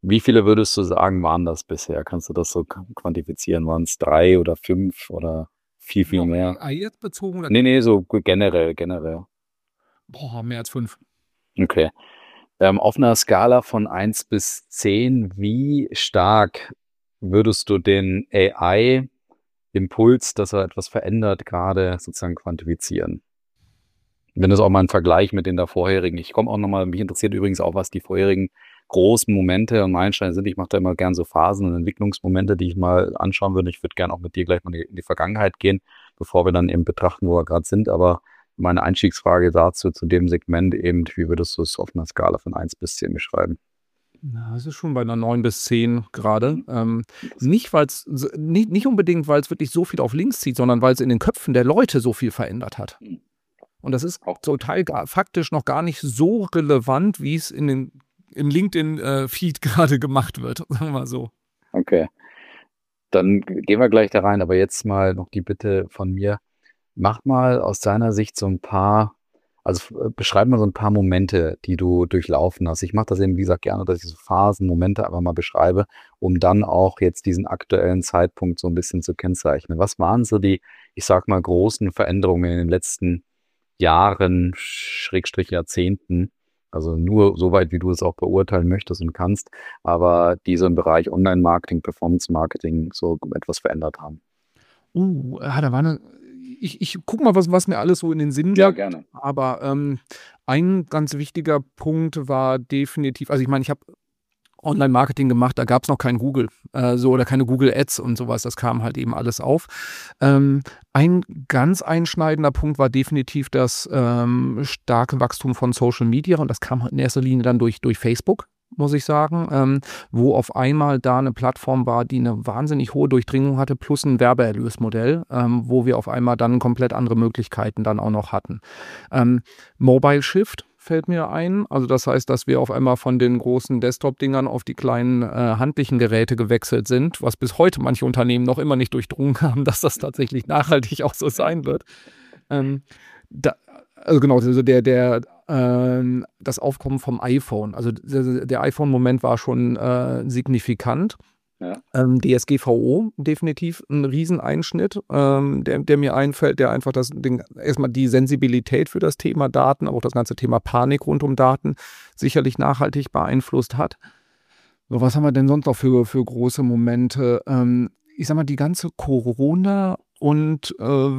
Wie viele würdest du sagen, waren das bisher? Kannst du das so quantifizieren? Waren es drei oder fünf oder viel, viel mehr? A I jetzt bezogen? Oder? Nee, nee, so generell, generell. Boah, mehr als fünf. Okay. Ähm, auf einer Skala von eins bis zehn, wie stark würdest du den A I-Impuls, dass er etwas verändert, gerade sozusagen quantifizieren? Wenn das auch mal ein Vergleich mit den da vorherigen. Ich komme auch nochmal, mich interessiert übrigens auch, was die vorherigen großen Momente und Meilensteine sind. Ich mache da immer gern so Phasen und Entwicklungsmomente, die ich mal anschauen würde. Ich würde gerne auch mit dir gleich mal in die Vergangenheit gehen, bevor wir dann eben betrachten, wo wir gerade sind. Aber meine Einstiegsfrage dazu, zu dem Segment eben, wie würdest du es auf einer Skala von eins bis zehn beschreiben? Na, es ist schon bei einer neun bis zehn gerade. Ähm, nicht, weil's, nicht, nicht unbedingt, weil es wirklich so viel auf links zieht, sondern weil es in den Köpfen der Leute so viel verändert hat. Und das ist total gar, faktisch noch gar nicht so relevant, wie es in den, im LinkedIn-Feed gerade gemacht wird, sagen wir mal so. Okay. Dann gehen wir gleich da rein, aber jetzt mal noch die Bitte von mir. Mach mal aus deiner Sicht so ein paar, also beschreib mal so ein paar Momente, die du durchlaufen hast. Ich mache das eben, wie gesagt, gerne, dass ich so Phasen, Momente einfach mal beschreibe, um dann auch jetzt diesen aktuellen Zeitpunkt so ein bisschen zu kennzeichnen. Was waren so die, ich sag mal, großen Veränderungen in den letzten Jahren, Schrägstrich Jahrzehnten, also nur so weit, wie du es auch beurteilen möchtest und kannst, aber die so im Bereich Online-Marketing, Performance-Marketing so etwas verändert haben? Uh, ja, da war eine, ich, ich guck mal, was, was mir alles so in den Sinn Ja, kommt. gerne. Aber ähm, ein ganz wichtiger Punkt war definitiv, also ich meine, ich habe Online-Marketing gemacht, da gab es noch kein Google, äh, so oder keine Google Ads und sowas, das kam halt eben alles auf. Ähm, ein ganz einschneidender Punkt war definitiv das ähm, starke Wachstum von Social Media und das kam in erster Linie dann durch, durch Facebook, muss ich sagen, ähm, wo auf einmal da eine Plattform war, die eine wahnsinnig hohe Durchdringung hatte, plus ein Werbeerlösmodell, ähm, wo wir auf einmal dann komplett andere Möglichkeiten dann auch noch hatten. Ähm, Mobile Shift fällt mir ein. Also das heißt, dass wir auf einmal von den großen Desktop-Dingern auf die kleinen äh, handlichen Geräte gewechselt sind, was bis heute manche Unternehmen noch immer nicht durchdrungen haben, dass das tatsächlich nachhaltig auch so sein wird. Ähm, da, also genau, also der, der, äh, das Aufkommen vom iPhone. Also der, der iPhone-Moment war schon äh, signifikant. Ja. Ähm, D S G V O definitiv ein Rieseneinschnitt, ähm, der, der mir einfällt, der einfach das Ding, erstmal die Sensibilität für das Thema Daten, aber auch das ganze Thema Panik rund um Daten sicherlich nachhaltig beeinflusst hat. So, was haben wir denn sonst noch für, für große Momente? Ähm, ich sag mal, die ganze Corona- und äh,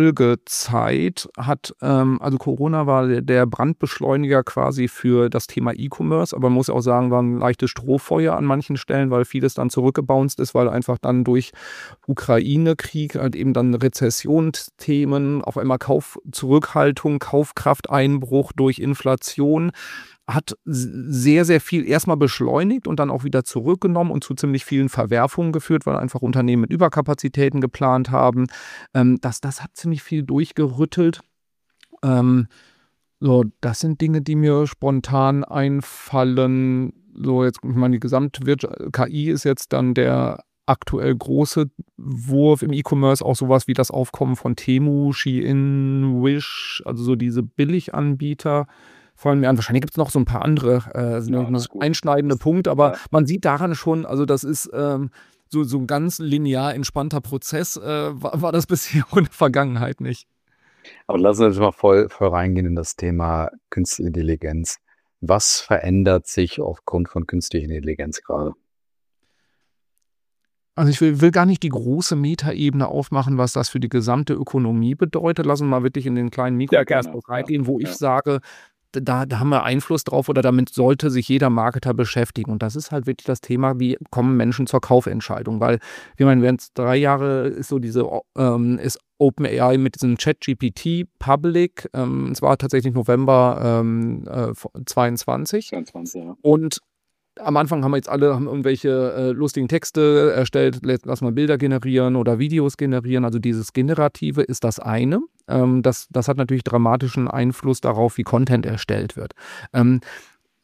Folgezeit hat, ähm, also Corona war der, der Brandbeschleuniger quasi für das Thema E-Commerce, aber man muss auch sagen, war ein leichtes Strohfeuer an manchen Stellen, weil vieles dann zurückgebounced ist, weil einfach dann durch Ukraine-Krieg halt eben dann Rezessionsthemen, auf einmal Kaufzurückhaltung, Kaufkrafteinbruch durch Inflation, hat sehr, sehr viel erstmal beschleunigt und dann auch wieder zurückgenommen und zu ziemlich vielen Verwerfungen geführt, weil einfach Unternehmen mit Überkapazitäten geplant haben. Ähm, das, das hat ziemlich viel durchgerüttelt. Ähm, so, das sind Dinge, die mir spontan einfallen. So, jetzt, ich meine, die Gesamtwirtschaft, K I ist jetzt dann der aktuell große Wurf im E-Commerce, auch sowas wie das Aufkommen von Temu, Shein, Wish, also so diese Billiganbieter. Fallen mir an. Wahrscheinlich gibt es noch so ein paar andere äh, ja, einschneidende Punkte, aber ja. Man sieht daran schon, also das ist ähm, so, so ein ganz linear entspannter Prozess, äh, war, war das bisher in der Vergangenheit nicht. Aber lassen wir uns mal voll, voll reingehen in das Thema Künstliche Intelligenz. Was verändert sich aufgrund von künstlicher Intelligenz gerade? Also ich will, will gar nicht die große Metaebene aufmachen, was das für die gesamte Ökonomie bedeutet. Lassen wir mal wirklich in den kleinen Mikrokosmos ja, reingehen, wo ja. ich sage, Da, da haben wir Einfluss drauf oder damit sollte sich jeder Marketer beschäftigen. Und das ist halt wirklich das Thema, wie kommen Menschen zur Kaufentscheidung. Weil, ich meine, während drei Jahre ist so diese, ähm, ist OpenAI mit diesem ChatGPT Public, ähm, es war tatsächlich November ähm, äh, zweiundzwanzig. zweiundzwanzig, ja. Und am Anfang haben wir jetzt alle haben irgendwelche äh, lustigen Texte erstellt, lass mal Bilder generieren oder Videos generieren. Also dieses Generative ist das eine. Ähm, das, das hat natürlich dramatischen Einfluss darauf, wie Content erstellt wird. Ähm,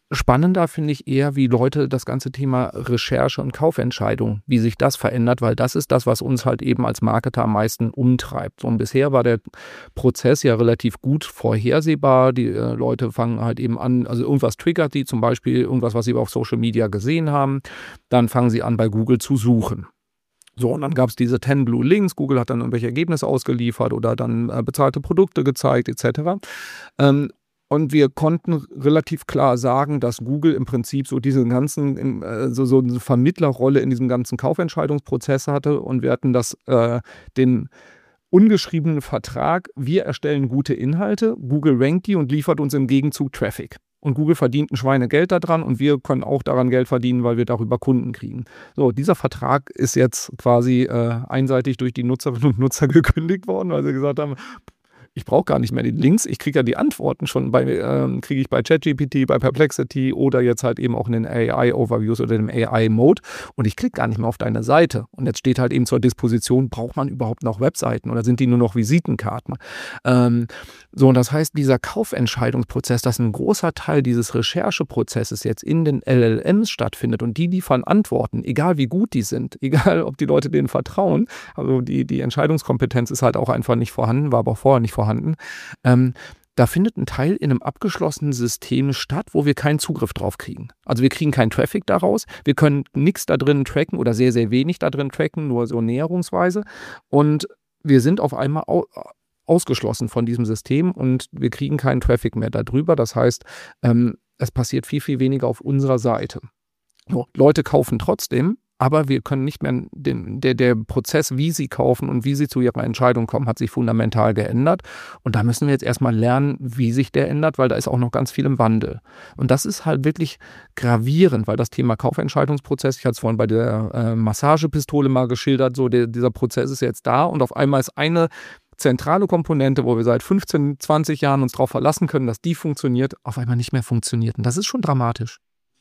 Spannender finde ich eher, wie Leute das ganze Thema Recherche und Kaufentscheidung, wie sich das verändert, weil das ist das, was uns halt eben als Marketer am meisten umtreibt. Und bisher war der Prozess ja relativ gut vorhersehbar. Die äh, Leute fangen halt eben an, also irgendwas triggert die, zum Beispiel irgendwas, was sie auf Social Media gesehen haben. Dann fangen sie an, bei Google zu suchen. So, und dann gab es diese zehn Blue Links. Google hat dann irgendwelche Ergebnisse ausgeliefert oder dann äh, bezahlte Produkte gezeigt, et cetera. Ähm, Und wir konnten relativ klar sagen, dass Google im Prinzip so diese ganzen, äh, so, so eine Vermittlerrolle in diesem ganzen Kaufentscheidungsprozess hatte. Und wir hatten das, äh, den ungeschriebenen Vertrag, wir erstellen gute Inhalte, Google rankt die und liefert uns im Gegenzug Traffic. Und Google verdient ein Schweinegeld daran und wir können auch daran Geld verdienen, weil wir darüber Kunden kriegen. So, dieser Vertrag ist jetzt quasi äh, einseitig durch die Nutzerinnen und Nutzer gekündigt worden, weil sie gesagt haben, ich brauche gar nicht mehr die Links, ich kriege ja die Antworten schon bei, ähm, kriege ich bei ChatGPT, bei Perplexity oder jetzt halt eben auch in den A I-Overviews oder dem A I-Mode und ich klicke gar nicht mehr auf deine Seite. Und jetzt steht halt eben zur Disposition, braucht man überhaupt noch Webseiten oder sind die nur noch Visitenkarten? Ähm, so, und das heißt, dieser Kaufentscheidungsprozess, dass ein großer Teil dieses Rechercheprozesses jetzt in den L L Ms stattfindet und die liefern Antworten, egal wie gut die sind, egal ob die Leute denen vertrauen, also die, die Entscheidungskompetenz ist halt auch einfach nicht vorhanden, war aber auch vorher nicht vorhanden. Vorhanden. Ähm, da findet ein Teil in einem abgeschlossenen System statt, wo wir keinen Zugriff drauf kriegen. Also wir kriegen keinen Traffic daraus, wir können nichts da drin tracken oder sehr, sehr wenig da drin tracken, nur so näherungsweise. Und wir sind auf einmal au- ausgeschlossen von diesem System und wir kriegen keinen Traffic mehr darüber. Das heißt, ähm, es passiert viel, viel weniger auf unserer Seite. So, Leute kaufen trotzdem, aber wir können nicht mehr, den, der, der Prozess, wie sie kaufen und wie sie zu ihrer Entscheidung kommen, hat sich fundamental geändert. Und da müssen wir jetzt erstmal lernen, wie sich der ändert, weil da ist auch noch ganz viel im Wandel. Und das ist halt wirklich gravierend, weil das Thema Kaufentscheidungsprozess, ich hatte es vorhin bei der äh, Massagepistole mal geschildert, so der, dieser Prozess ist jetzt da und auf einmal ist eine zentrale Komponente, wo wir seit fünfzehn, zwanzig Jahren uns darauf verlassen können, dass die funktioniert, auf einmal nicht mehr funktioniert. Und das ist schon dramatisch.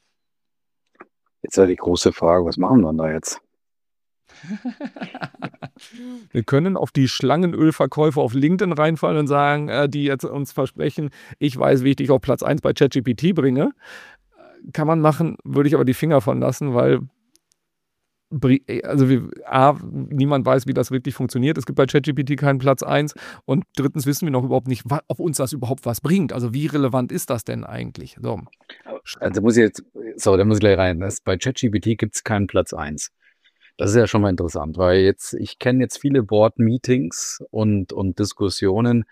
Jetzt ist die große Frage, was machen wir denn da jetzt? Wir können auf die Schlangenölverkäufer auf LinkedIn reinfallen und sagen, äh, die jetzt uns versprechen, ich weiß, wie ich dich auf Platz eins bei ChatGPT bringe. Kann man machen, würde ich aber die Finger von lassen, weil also wir, A, niemand weiß, wie das wirklich funktioniert. Es gibt bei ChatGPT keinen Platz eins und drittens wissen wir noch überhaupt nicht, ob uns das überhaupt was bringt. Also wie relevant ist das denn eigentlich? So. Also muss ich jetzt, so, da muss ich gleich rein. Das, bei ChatGPT gibt es keinen Platz eins. Das ist ja schon mal interessant, weil jetzt, ich kenne jetzt viele Board-Meetings und, und Diskussionen,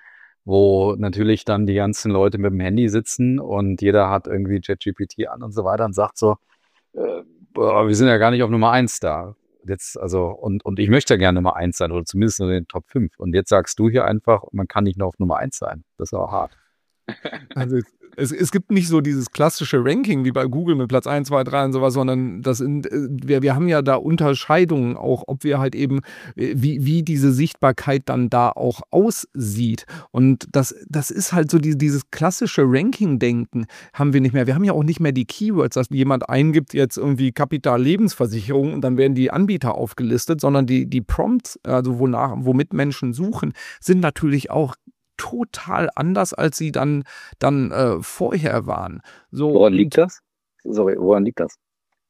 wo natürlich dann die ganzen Leute mit dem Handy sitzen und jeder hat irgendwie ChatGPT an und so weiter und sagt so, äh, boah, wir sind ja gar nicht auf Nummer eins da. Jetzt, also, und, und ich möchte ja gerne Nummer eins sein oder zumindest in den Top fünf. Und jetzt sagst du hier einfach, man kann nicht nur auf Nummer eins sein. Das ist auch hart. Also es, es gibt nicht so dieses klassische Ranking wie bei Google mit Platz eins, zwei, drei und sowas, sondern das sind, wir, wir haben ja da Unterscheidungen auch, ob wir halt eben, wie, wie diese Sichtbarkeit dann da auch aussieht. Und das, das ist halt so die, dieses klassische Ranking-Denken haben wir nicht mehr. Wir haben ja auch nicht mehr die Keywords, dass jemand eingibt jetzt irgendwie Kapital-Lebensversicherung und dann werden die Anbieter aufgelistet, sondern die, die Prompts, also wonach, womit Menschen suchen, sind natürlich auch total anders, als sie dann, dann äh, vorher waren. So, woran liegt das? Sorry, woran liegt das?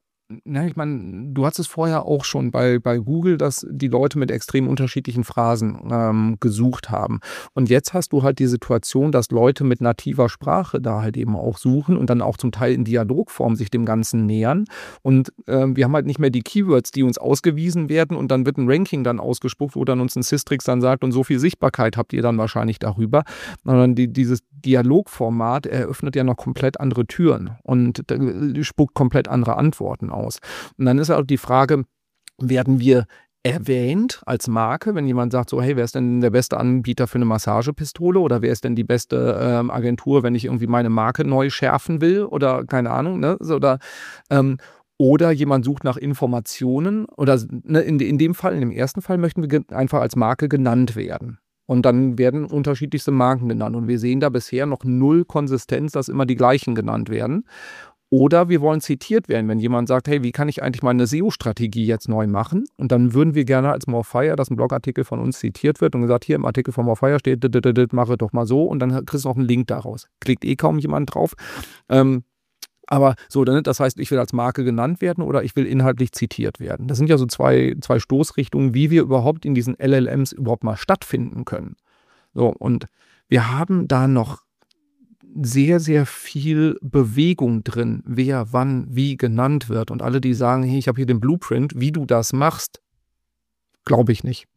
Na, ich meine, du hattest es vorher auch schon bei, bei Google, dass die Leute mit extrem unterschiedlichen Phrasen ähm, gesucht haben. Und jetzt hast du halt die Situation, dass Leute mit nativer Sprache da halt eben auch suchen und dann auch zum Teil in Dialogform sich dem Ganzen nähern. Und ähm, wir haben halt nicht mehr die Keywords, die uns ausgewiesen werden und dann wird ein Ranking dann ausgespuckt, wo dann uns ein Systrix dann sagt, und so viel Sichtbarkeit habt ihr dann wahrscheinlich darüber. Sondern die, dieses Dialogformat eröffnet ja noch komplett andere Türen und äh, spuckt komplett andere Antworten aus. Aus. Und dann ist auch die Frage, werden wir erwähnt als Marke, wenn jemand sagt so, hey, wer ist denn der beste Anbieter für eine Massagepistole oder wer ist denn die beste ähm, Agentur, wenn ich irgendwie meine Marke neu schärfen will oder keine Ahnung, ne? So, oder, ähm, oder jemand sucht nach Informationen oder ne, in, in dem Fall, in dem ersten Fall möchten wir einfach als Marke genannt werden. Und dann werden unterschiedlichste Marken genannt. Und wir sehen da bisher noch null Konsistenz, dass immer die gleichen genannt werden. Oder wir wollen zitiert werden, wenn jemand sagt, hey, wie kann ich eigentlich meine S E O-Strategie jetzt neu machen? Und dann würden wir gerne als Morfire, dass ein Blogartikel von uns zitiert wird und gesagt, hier im Artikel von Morfire steht, mache doch mal so und dann kriegst du noch einen Link daraus. Klickt eh kaum jemand drauf. Ähm, Aber so, das heißt, ich will als Marke genannt werden oder ich will inhaltlich zitiert werden. Das sind ja so zwei, zwei Stoßrichtungen, wie wir überhaupt in diesen L L Ms überhaupt mal stattfinden können. So, und wir haben da noch sehr, sehr viel Bewegung drin, wer wann wie genannt wird. Und alle, die sagen, hey, ich habe hier den Blueprint, wie du das machst, glaube ich nicht.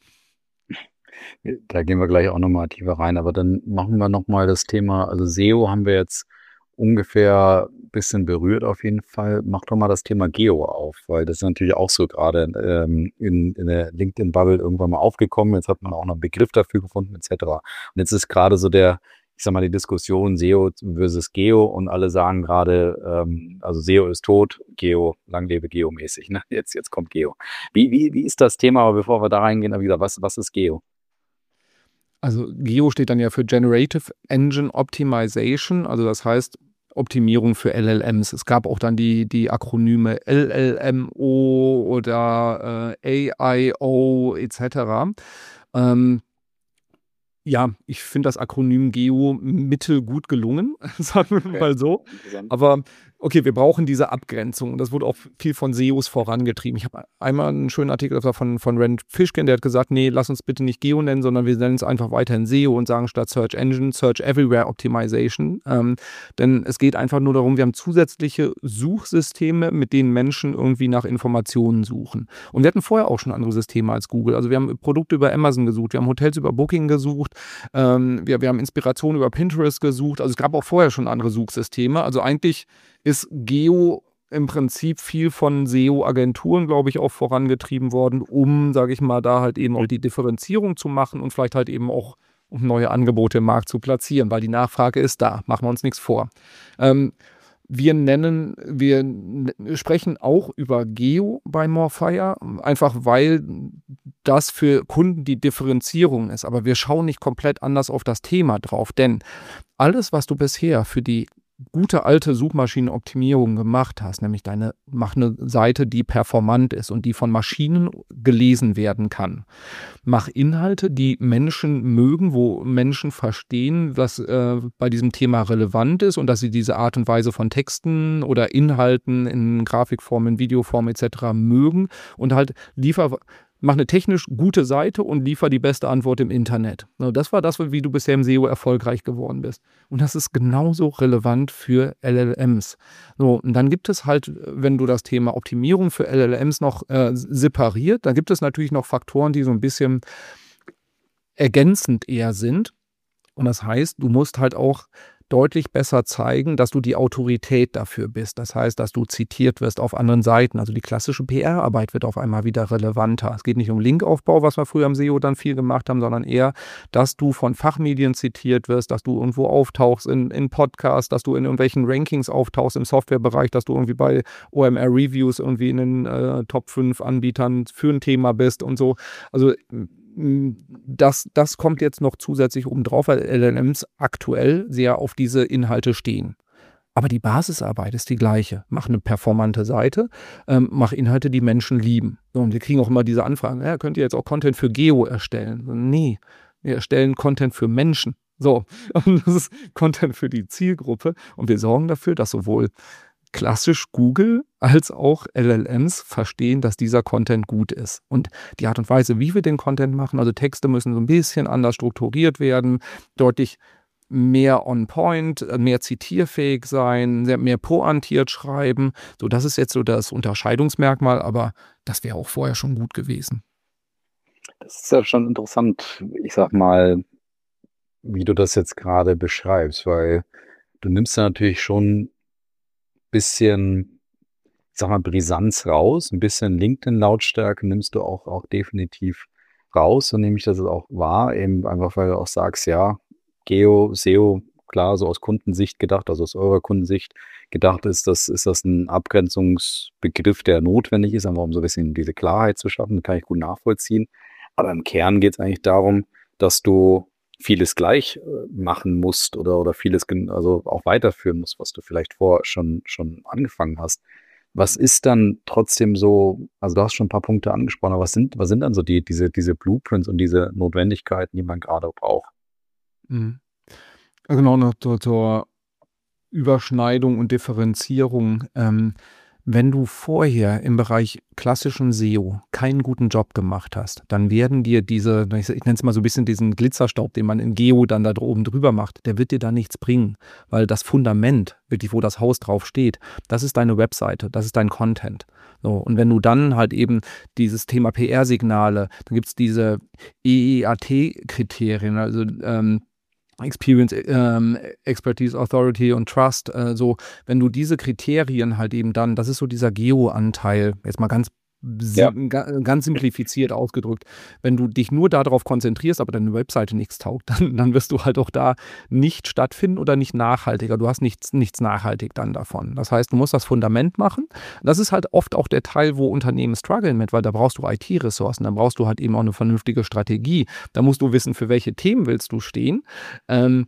Da gehen wir gleich auch nochmal tiefer rein, aber dann machen wir nochmal das Thema, also S E O haben wir jetzt ungefähr ein bisschen berührt auf jeden Fall. Mach doch mal das Thema Geo auf, weil das ist natürlich auch so gerade ähm, in, in der LinkedIn-Bubble irgendwann mal aufgekommen. Jetzt hat man auch noch einen Begriff dafür gefunden et cetera. Und jetzt ist gerade so der, ich sag mal, die Diskussion S E O versus Geo und alle sagen gerade, ähm, also S E O ist tot, Geo, lang lebe Geo-mäßig. Ne? Jetzt, jetzt kommt Geo. Wie, wie, wie ist das Thema, aber bevor wir da reingehen, wie gesagt, was, was ist Geo? Also Geo steht dann ja für Generative Engine Optimization, also das heißt Optimierung für L L Ms. Es gab auch dann die, die Akronyme L L M O oder äh, A I O et cetera. Ähm, ja, ich finde das Akronym Geo mittelgut gelungen, sagen wir Okay. mal so. Interessant. Aber okay, wir brauchen diese Abgrenzung. Das wurde auch viel von S E Os vorangetrieben. Ich habe einmal einen schönen Artikel von, von Rand Fishkin, der hat gesagt, nee, lass uns bitte nicht Geo nennen, sondern wir nennen es einfach weiterhin S E O und sagen statt Search Engine Search Everywhere Optimization. Ähm, denn es geht einfach nur darum, wir haben zusätzliche Suchsysteme, mit denen Menschen irgendwie nach Informationen suchen. Und wir hatten vorher auch schon andere Systeme als Google. Also wir haben Produkte über Amazon gesucht, wir haben Hotels über Booking gesucht, ähm, wir, wir haben Inspiration über Pinterest gesucht. Also es gab auch vorher schon andere Suchsysteme. Also eigentlich ist Geo im Prinzip viel von S E O-Agenturen, glaube ich, auch vorangetrieben worden, um, sage ich mal, da halt eben auch die Differenzierung zu machen und vielleicht halt eben auch um neue Angebote im Markt zu platzieren, weil die Nachfrage ist da, machen wir uns nichts vor. Ähm, wir nennen, wir sprechen auch über Geo bei Morfire, einfach weil das für Kunden die Differenzierung ist. Aber wir schauen nicht komplett anders auf das Thema drauf, denn alles, was du bisher für die gute alte Suchmaschinenoptimierung gemacht hast, nämlich deine, mach eine Seite, die performant ist und die von Maschinen gelesen werden kann. Mach Inhalte, die Menschen mögen, wo Menschen verstehen, was äh, bei diesem Thema relevant ist und dass sie diese Art und Weise von Texten oder Inhalten in Grafikform, in Videoform et cetera mögen und halt liefer Mach eine technisch gute Seite und liefer die beste Antwort im Internet. Das war das, wie du bisher im S E O erfolgreich geworden bist. Und das ist genauso relevant für L L Ms. So, und dann gibt es halt, wenn du das Thema Optimierung für L L Ms noch äh, separiert, dann gibt es natürlich noch Faktoren, die so ein bisschen ergänzend eher sind. Und das heißt, du musst halt auch deutlich besser zeigen, dass du die Autorität dafür bist. Das heißt, dass du zitiert wirst auf anderen Seiten. Also die klassische P R-Arbeit wird auf einmal wieder relevanter. Es geht nicht um Linkaufbau, was wir früher im S E O dann viel gemacht haben, sondern eher, dass du von Fachmedien zitiert wirst, dass du irgendwo auftauchst in, in Podcasts, dass du in irgendwelchen Rankings auftauchst im Softwarebereich, dass du irgendwie bei O M R-Reviews irgendwie in den äh, Top fünf Anbietern für ein Thema bist und so. Also Das, das kommt jetzt noch zusätzlich oben drauf, weil L L Ms aktuell sehr auf diese Inhalte stehen. Aber die Basisarbeit ist die gleiche. Mach eine performante Seite, ähm, mach Inhalte, die Menschen lieben. So, und wir kriegen auch immer diese Anfragen, ja, könnt ihr jetzt auch Content für Geo erstellen? Nee, wir erstellen Content für Menschen. So, und das ist Content für die Zielgruppe. Und wir sorgen dafür, dass sowohl klassisch Google als auch L L Ms verstehen, dass dieser Content gut ist. Und die Art und Weise, wie wir den Content machen, also Texte müssen so ein bisschen anders strukturiert werden, deutlich mehr on point, mehr zitierfähig sein, mehr pointiert schreiben. So, das ist jetzt so das Unterscheidungsmerkmal, aber das wäre auch vorher schon gut gewesen. Das ist ja schon interessant, ich sag mal, wie du das jetzt gerade beschreibst, weil du nimmst ja natürlich schon bisschen, ich sag mal, Brisanz raus, ein bisschen LinkedIn-Lautstärke nimmst du auch, auch definitiv raus, und nehme ich das auch wahr, eben einfach, weil du auch sagst, ja, Geo, S E O, klar, so aus Kundensicht gedacht, also aus eurer Kundensicht gedacht ist, das, ist das ein Abgrenzungsbegriff, der notwendig ist, einfach um so ein bisschen diese Klarheit zu schaffen, kann ich gut nachvollziehen. Aber im Kern geht es eigentlich darum, dass du vieles gleich äh, machen musst oder, oder vieles also auch weiterführen musst, was du vielleicht vorher schon, schon angefangen hast. Was ist dann trotzdem so, also du hast schon ein paar Punkte angesprochen, aber was sind, was sind dann so die, diese, diese Blueprints und diese Notwendigkeiten, die man gerade braucht? Mhm. Genau, noch zur, zur Überschneidung und Differenzierung. Ähm, wenn du vorher im Bereich klassischen S E O keinen guten Job gemacht hast, dann werden dir diese, ich, ich nenne es mal so ein bisschen diesen Glitzerstaub, den man in Geo dann da oben drüber macht, der wird dir da nichts bringen, weil das Fundament, wirklich wo das Haus drauf steht, das ist deine Webseite, das ist dein Content. So, und wenn du dann halt eben dieses Thema P R-Signale, dann gibt es diese E E A T-Kriterien, also ähm, Experience, ähm, Expertise, Authority und Trust, äh, so, wenn du diese Kriterien halt eben dann, das ist so dieser Geo-Anteil, jetzt mal ganz, Ja. ga, ganz simplifiziert ausgedrückt, wenn du dich nur darauf konzentrierst, aber deine Webseite nichts taugt, dann, dann wirst du halt auch da nicht stattfinden oder nicht nachhaltiger. Du hast nichts, nichts nachhaltig dann davon. Das heißt, du musst das Fundament machen. Das ist halt oft auch der Teil, wo Unternehmen strugglen mit, weil da brauchst du I T-Ressourcen, dann brauchst du halt eben auch eine vernünftige Strategie. Da musst du wissen, für welche Themen willst du stehen. Ähm,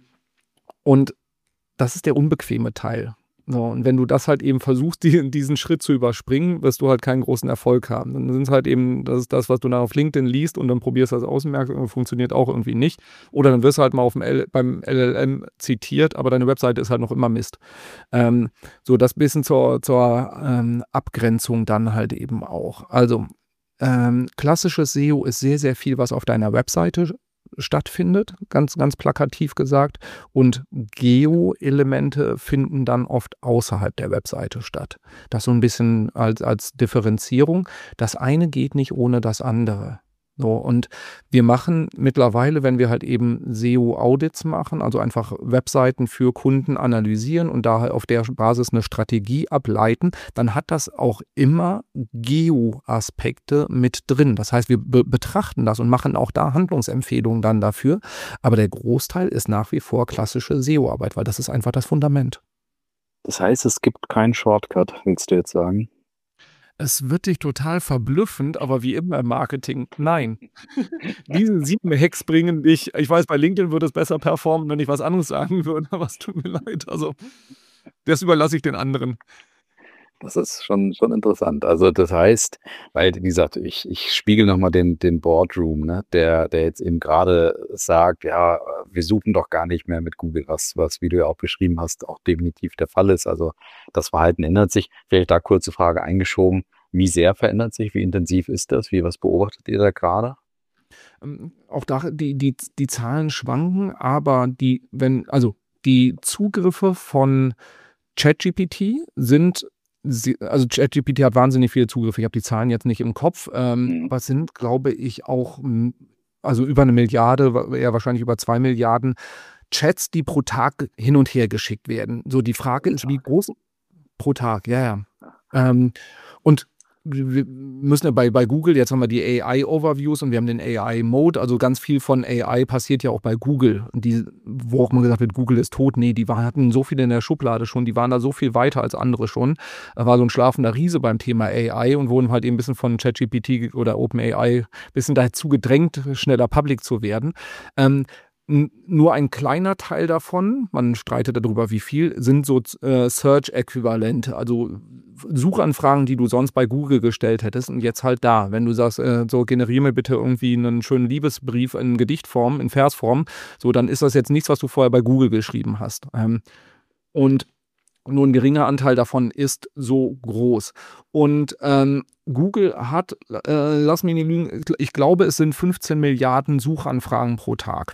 und das ist der unbequeme Teil. So, und wenn du das halt eben versuchst, die, diesen Schritt zu überspringen, wirst du halt keinen großen Erfolg haben. Dann sind es halt eben, das ist das, was du dann auf LinkedIn liest und dann probierst das aus und merkst, funktioniert auch irgendwie nicht. Oder dann wirst du halt mal auf dem L, beim L L M zitiert, aber deine Webseite ist halt noch immer Mist. Ähm, so, das bisschen zur, zur ähm, Abgrenzung dann halt eben auch. Also, ähm, klassisches S E O ist sehr, sehr viel, was auf deiner Webseite stattfindet, ganz, ganz plakativ gesagt. Und Geo-Elemente finden dann oft außerhalb der Webseite statt. Das so ein bisschen als, als Differenzierung. Das eine geht nicht ohne das andere. So, und wir machen mittlerweile, wenn wir halt eben S E O-Audits machen, also einfach Webseiten für Kunden analysieren und da auf der Basis eine Strategie ableiten, dann hat das auch immer Geo-Aspekte mit drin. Das heißt, wir be- betrachten das und machen auch da Handlungsempfehlungen dann dafür. Aber der Großteil ist nach wie vor klassische S E O-Arbeit, weil das ist einfach das Fundament. Das heißt, es gibt keinen Shortcut, willst du jetzt sagen? Es wird dich total verblüffend, aber wie immer im Marketing, nein. Diese sieben Hacks bringen dich, ich weiß, bei LinkedIn würde es besser performen, wenn ich was anderes sagen würde, aber es tut mir leid. Also, das überlasse ich den anderen. Das ist schon, schon interessant. Also das heißt, weil, wie gesagt, ich, ich spiegel nochmal den, den Boardroom, ne, der, der jetzt eben gerade sagt, ja, wir suchen doch gar nicht mehr mit Google, was, was, wie du ja auch beschrieben hast, auch definitiv der Fall ist. Also das Verhalten ändert sich. Vielleicht da kurze Frage eingeschoben. Wie sehr verändert sich? Wie intensiv ist das? Wie, was beobachtet ihr da gerade? Ähm, auch da, die, die, die Zahlen schwanken, aber die, wenn, also die Zugriffe von ChatGPT sind, sie- also ChatGPT hat wahnsinnig viele Zugriffe. Ich habe die Zahlen jetzt nicht im Kopf, ähm, Mhm. aber es sind, glaube ich, auch, m, also über eine Milliarde, wa- eher wahrscheinlich über zwei Milliarden Chats, die pro Tag hin und her geschickt werden. So, die Frage ist, wie groß pro Tag, ja, ja. Ähm, und wir müssen ja bei, bei Google, jetzt haben wir die A I-Overviews und wir haben den A I-Mode, also ganz viel von A I passiert ja auch bei Google. Und die, wo auch mal gesagt wird, Google ist tot, nee, die war, hatten so viel in der Schublade schon, die waren da so viel weiter als andere schon. Da war so ein schlafender Riese beim Thema A I und wurden halt eben ein bisschen von ChatGPT oder OpenAI ein bisschen dazu gedrängt, schneller public zu werden. Ähm, N- Nur ein kleiner Teil davon, man streitet darüber, wie viel, sind so äh, Search-Äquivalente, also Suchanfragen, die du sonst bei Google gestellt hättest und jetzt halt da. Wenn du sagst, äh, so generiere mir bitte irgendwie einen schönen Liebesbrief in Gedichtform, in Versform, so, dann ist das jetzt nichts, was du vorher bei Google geschrieben hast. Ähm, und nur ein geringer Anteil davon ist so groß. Und ähm, Google hat, äh, lass mich nicht lügen, ich glaube, es sind fünfzehn Milliarden Suchanfragen pro Tag.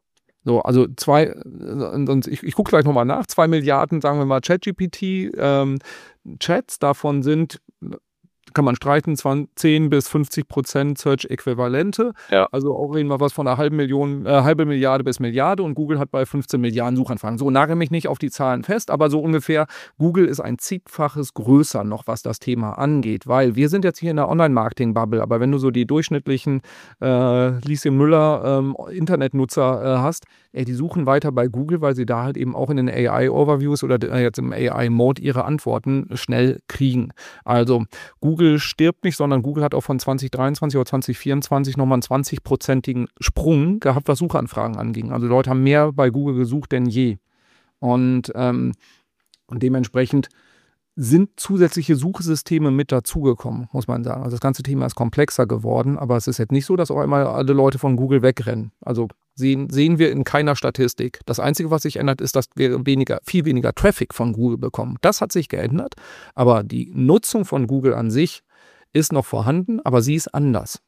So, also zwei, äh, sonst- ich, ich gucke gleich nochmal nach, zwei Milliarden, sagen wir mal, ChatGPT, ähm, Chats, davon sind, kann man streiten, zehn bis fünfzig Prozent Search-Äquivalente. Ja. Also auch reden wir was von einer halben Million, äh, halbe Milliarde bis Milliarde und Google hat bei fünfzehn Milliarden Suchanfragen. So, nagel mich nicht auf die Zahlen fest, aber so ungefähr, Google ist ein zigfaches größer noch, was das Thema angeht, weil wir sind jetzt hier in der Online-Marketing-Bubble, aber wenn du so die durchschnittlichen äh, Lieschen Müller ähm, Internetnutzer äh, hast, ey, die suchen weiter bei Google, weil sie da halt eben auch in den A I-Overviews oder äh, jetzt im A I-Mode ihre Antworten schnell kriegen. Also Google stirbt nicht, sondern Google hat auch von zwanzig dreiundzwanzig oder zwanzig vierundzwanzig nochmal einen zwanzig-prozentigen Sprung gehabt, was Suchanfragen anging. Also Leute haben mehr bei Google gesucht denn je. Und, ähm, und dementsprechend sind zusätzliche Suchsysteme mit dazugekommen, muss man sagen. Also das ganze Thema ist komplexer geworden, aber es ist jetzt nicht so, dass auf einmal alle Leute von Google wegrennen. Also sehen, sehen wir in keiner Statistik. Das Einzige, was sich ändert, ist, dass wir weniger, viel weniger Traffic von Google bekommen. Das hat sich geändert, aber die Nutzung von Google an sich ist noch vorhanden, aber sie ist anders.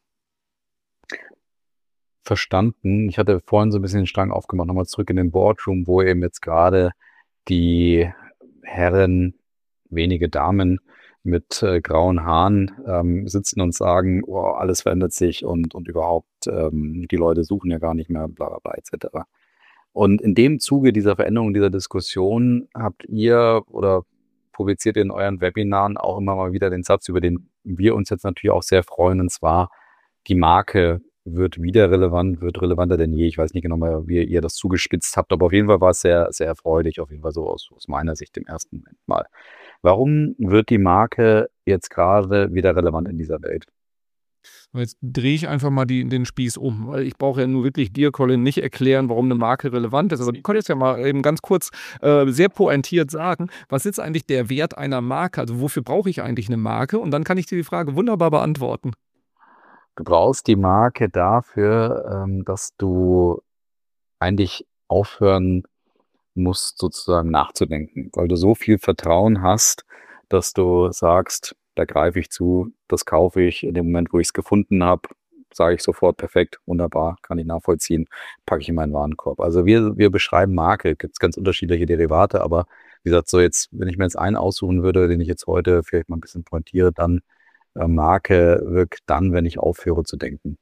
Verstanden. Ich hatte vorhin so ein bisschen den Strang aufgemacht, nochmal zurück in den Boardroom, wo eben jetzt gerade die Herren, wenige Damen mit äh, grauen Haaren ähm, sitzen und sagen, oh, alles verändert sich und, und überhaupt, ähm, die Leute suchen ja gar nicht mehr, bla bla bla et cetera. Und in dem Zuge dieser Veränderung, dieser Diskussion habt ihr oder publiziert ihr in euren Webinaren auch immer mal wieder den Satz, über den wir uns jetzt natürlich auch sehr freuen, und zwar, die Marke wird wieder relevant, wird relevanter denn je. Ich weiß nicht genau mal, wie ihr das zugespitzt habt, aber auf jeden Fall war es sehr, sehr erfreulich, auf jeden Fall so aus, aus meiner Sicht im ersten Moment mal. Warum wird die Marke jetzt gerade wieder relevant in dieser Welt? Jetzt drehe ich einfach mal die, den Spieß um, weil ich brauche ja nur wirklich dir, Colin, nicht erklären, warum eine Marke relevant ist. Aber du könntest ja mal eben ganz kurz äh, sehr pointiert sagen, was ist eigentlich der Wert einer Marke? Also wofür brauche ich eigentlich eine Marke? Und dann kann ich dir die Frage wunderbar beantworten. Du brauchst die Marke dafür, ähm, dass du eigentlich aufhören musst, sozusagen nachzudenken, weil du so viel Vertrauen hast, dass du sagst, da greife ich zu, das kaufe ich. In dem Moment, wo ich es gefunden habe, sage ich sofort, perfekt, wunderbar, kann ich nachvollziehen, packe ich in meinen Warenkorb. Also wir, wir beschreiben Marke, gibt es ganz unterschiedliche Derivate, aber wie gesagt, so jetzt, wenn ich mir jetzt einen aussuchen würde, den ich jetzt heute vielleicht mal ein bisschen pointiere, dann äh, Marke wirkt dann, wenn ich aufhöre zu denken.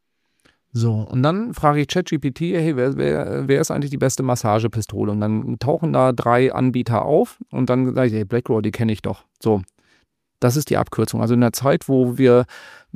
So, und dann frage ich ChatGPT, hey, wer, wer, wer ist eigentlich die beste Massagepistole? Und dann tauchen da drei Anbieter auf und dann sage ich, hey, Blackroll, die kenne ich doch. So, das ist die Abkürzung. Also in der Zeit, wo wir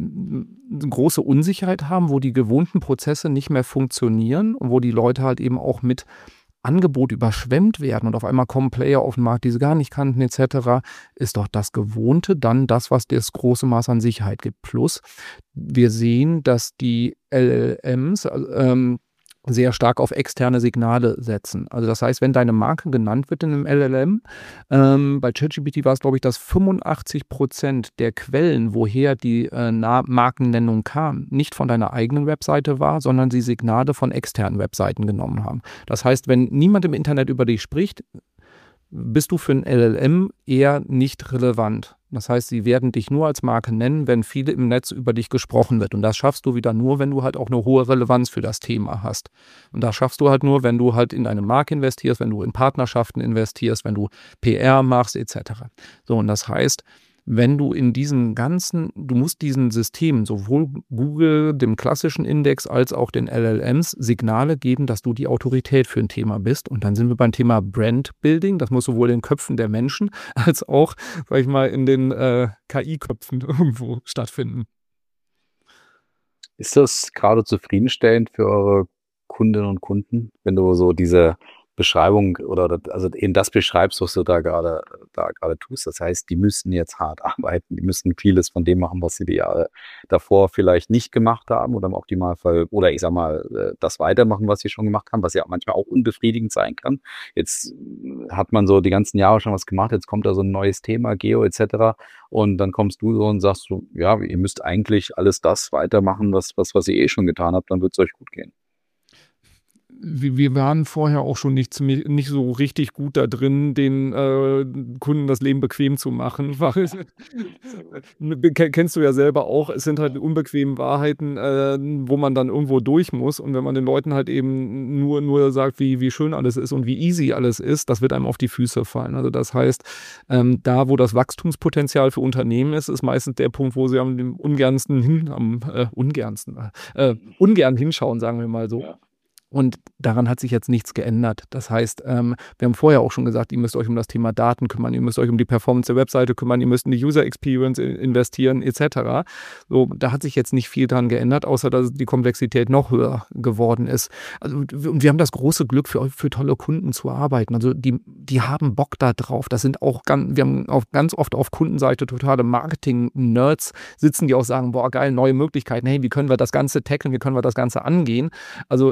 große Unsicherheit haben, wo die gewohnten Prozesse nicht mehr funktionieren und wo die Leute halt eben auch mit Angebot überschwemmt werden und auf einmal kommen Player auf den Markt, die sie gar nicht kannten et cetera, ist doch das Gewohnte dann das, was das große Maß an Sicherheit gibt. Plus, wir sehen, dass die L L Ms ähm, sehr stark auf externe Signale setzen. Also das heißt, wenn deine Marke genannt wird in einem L L M, ähm, bei ChatGPT war es, glaube ich, dass fünfundachtzig Prozent der Quellen, woher die äh, Markennennung kam, nicht von deiner eigenen Webseite war, sondern sie Signale von externen Webseiten genommen haben. Das heißt, wenn niemand im Internet über dich spricht, bist du für ein L L M eher nicht relevant. Das heißt, sie werden dich nur als Marke nennen, wenn viele im Netz über dich gesprochen wird. Und das schaffst du wieder nur, wenn du halt auch eine hohe Relevanz für das Thema hast. Und das schaffst du halt nur, wenn du halt in eine Marke investierst, wenn du in Partnerschaften investierst, wenn du P R machst et cetera. So, und das heißt, wenn du in diesen ganzen, du musst diesen Systemen, sowohl Google, dem klassischen Index, als auch den L L Ms, Signale geben, dass du die Autorität für ein Thema bist. Und dann sind wir beim Thema Brand-Building. Das muss sowohl in den Köpfen der Menschen, als auch, sag ich mal, in den äh, K I-Köpfen irgendwo stattfinden. Ist das gerade zufriedenstellend für eure Kundinnen und Kunden, wenn du so diese Beschreibung oder also eben das beschreibst, was du da gerade da gerade tust? Das heißt, die müssen jetzt hart arbeiten, die müssen vieles von dem machen, was sie die Jahre davor vielleicht nicht gemacht haben oder im Optimalfall, oder ich sag mal, das weitermachen, was sie schon gemacht haben, was ja manchmal auch unbefriedigend sein kann. Jetzt hat man so die ganzen Jahre schon was gemacht, jetzt kommt da so ein neues Thema, Geo et cetera, und dann kommst du so und sagst so, ja, ihr müsst eigentlich alles das weitermachen, was, was, was ihr eh schon getan habt, dann wird es euch gut gehen. Wir waren vorher auch schon nicht, nicht so richtig gut da drin, den äh, Kunden das Leben bequem zu machen. Kennst du ja selber auch, es sind halt unbequeme Wahrheiten, äh, wo man dann irgendwo durch muss. Und wenn man den Leuten halt eben nur, nur sagt, wie, wie schön alles ist und wie easy alles ist, das wird einem auf die Füße fallen. Also das heißt, ähm, da wo das Wachstumspotenzial für Unternehmen ist, ist meistens der Punkt, wo sie am ungernsten hin, am äh, ungernsten, äh, ungern hinschauen, sagen wir mal so. Ja. Und daran hat sich jetzt nichts geändert. Das heißt, ähm, wir haben vorher auch schon gesagt, ihr müsst euch um das Thema Daten kümmern, ihr müsst euch um die Performance der Webseite kümmern, ihr müsst in die User Experience investieren et cetera. So, da hat sich jetzt nicht viel dran geändert, außer dass die Komplexität noch höher geworden ist. Also, und wir haben das große Glück, für, für tolle Kunden zu arbeiten. Also die, die haben Bock da drauf. Das sind auch ganz, wir haben auch ganz oft auf Kundenseite totale Marketing-Nerds sitzen, die auch sagen, boah geil, neue Möglichkeiten, hey, wie können wir das Ganze tackeln, wie können wir das Ganze angehen? Also in, in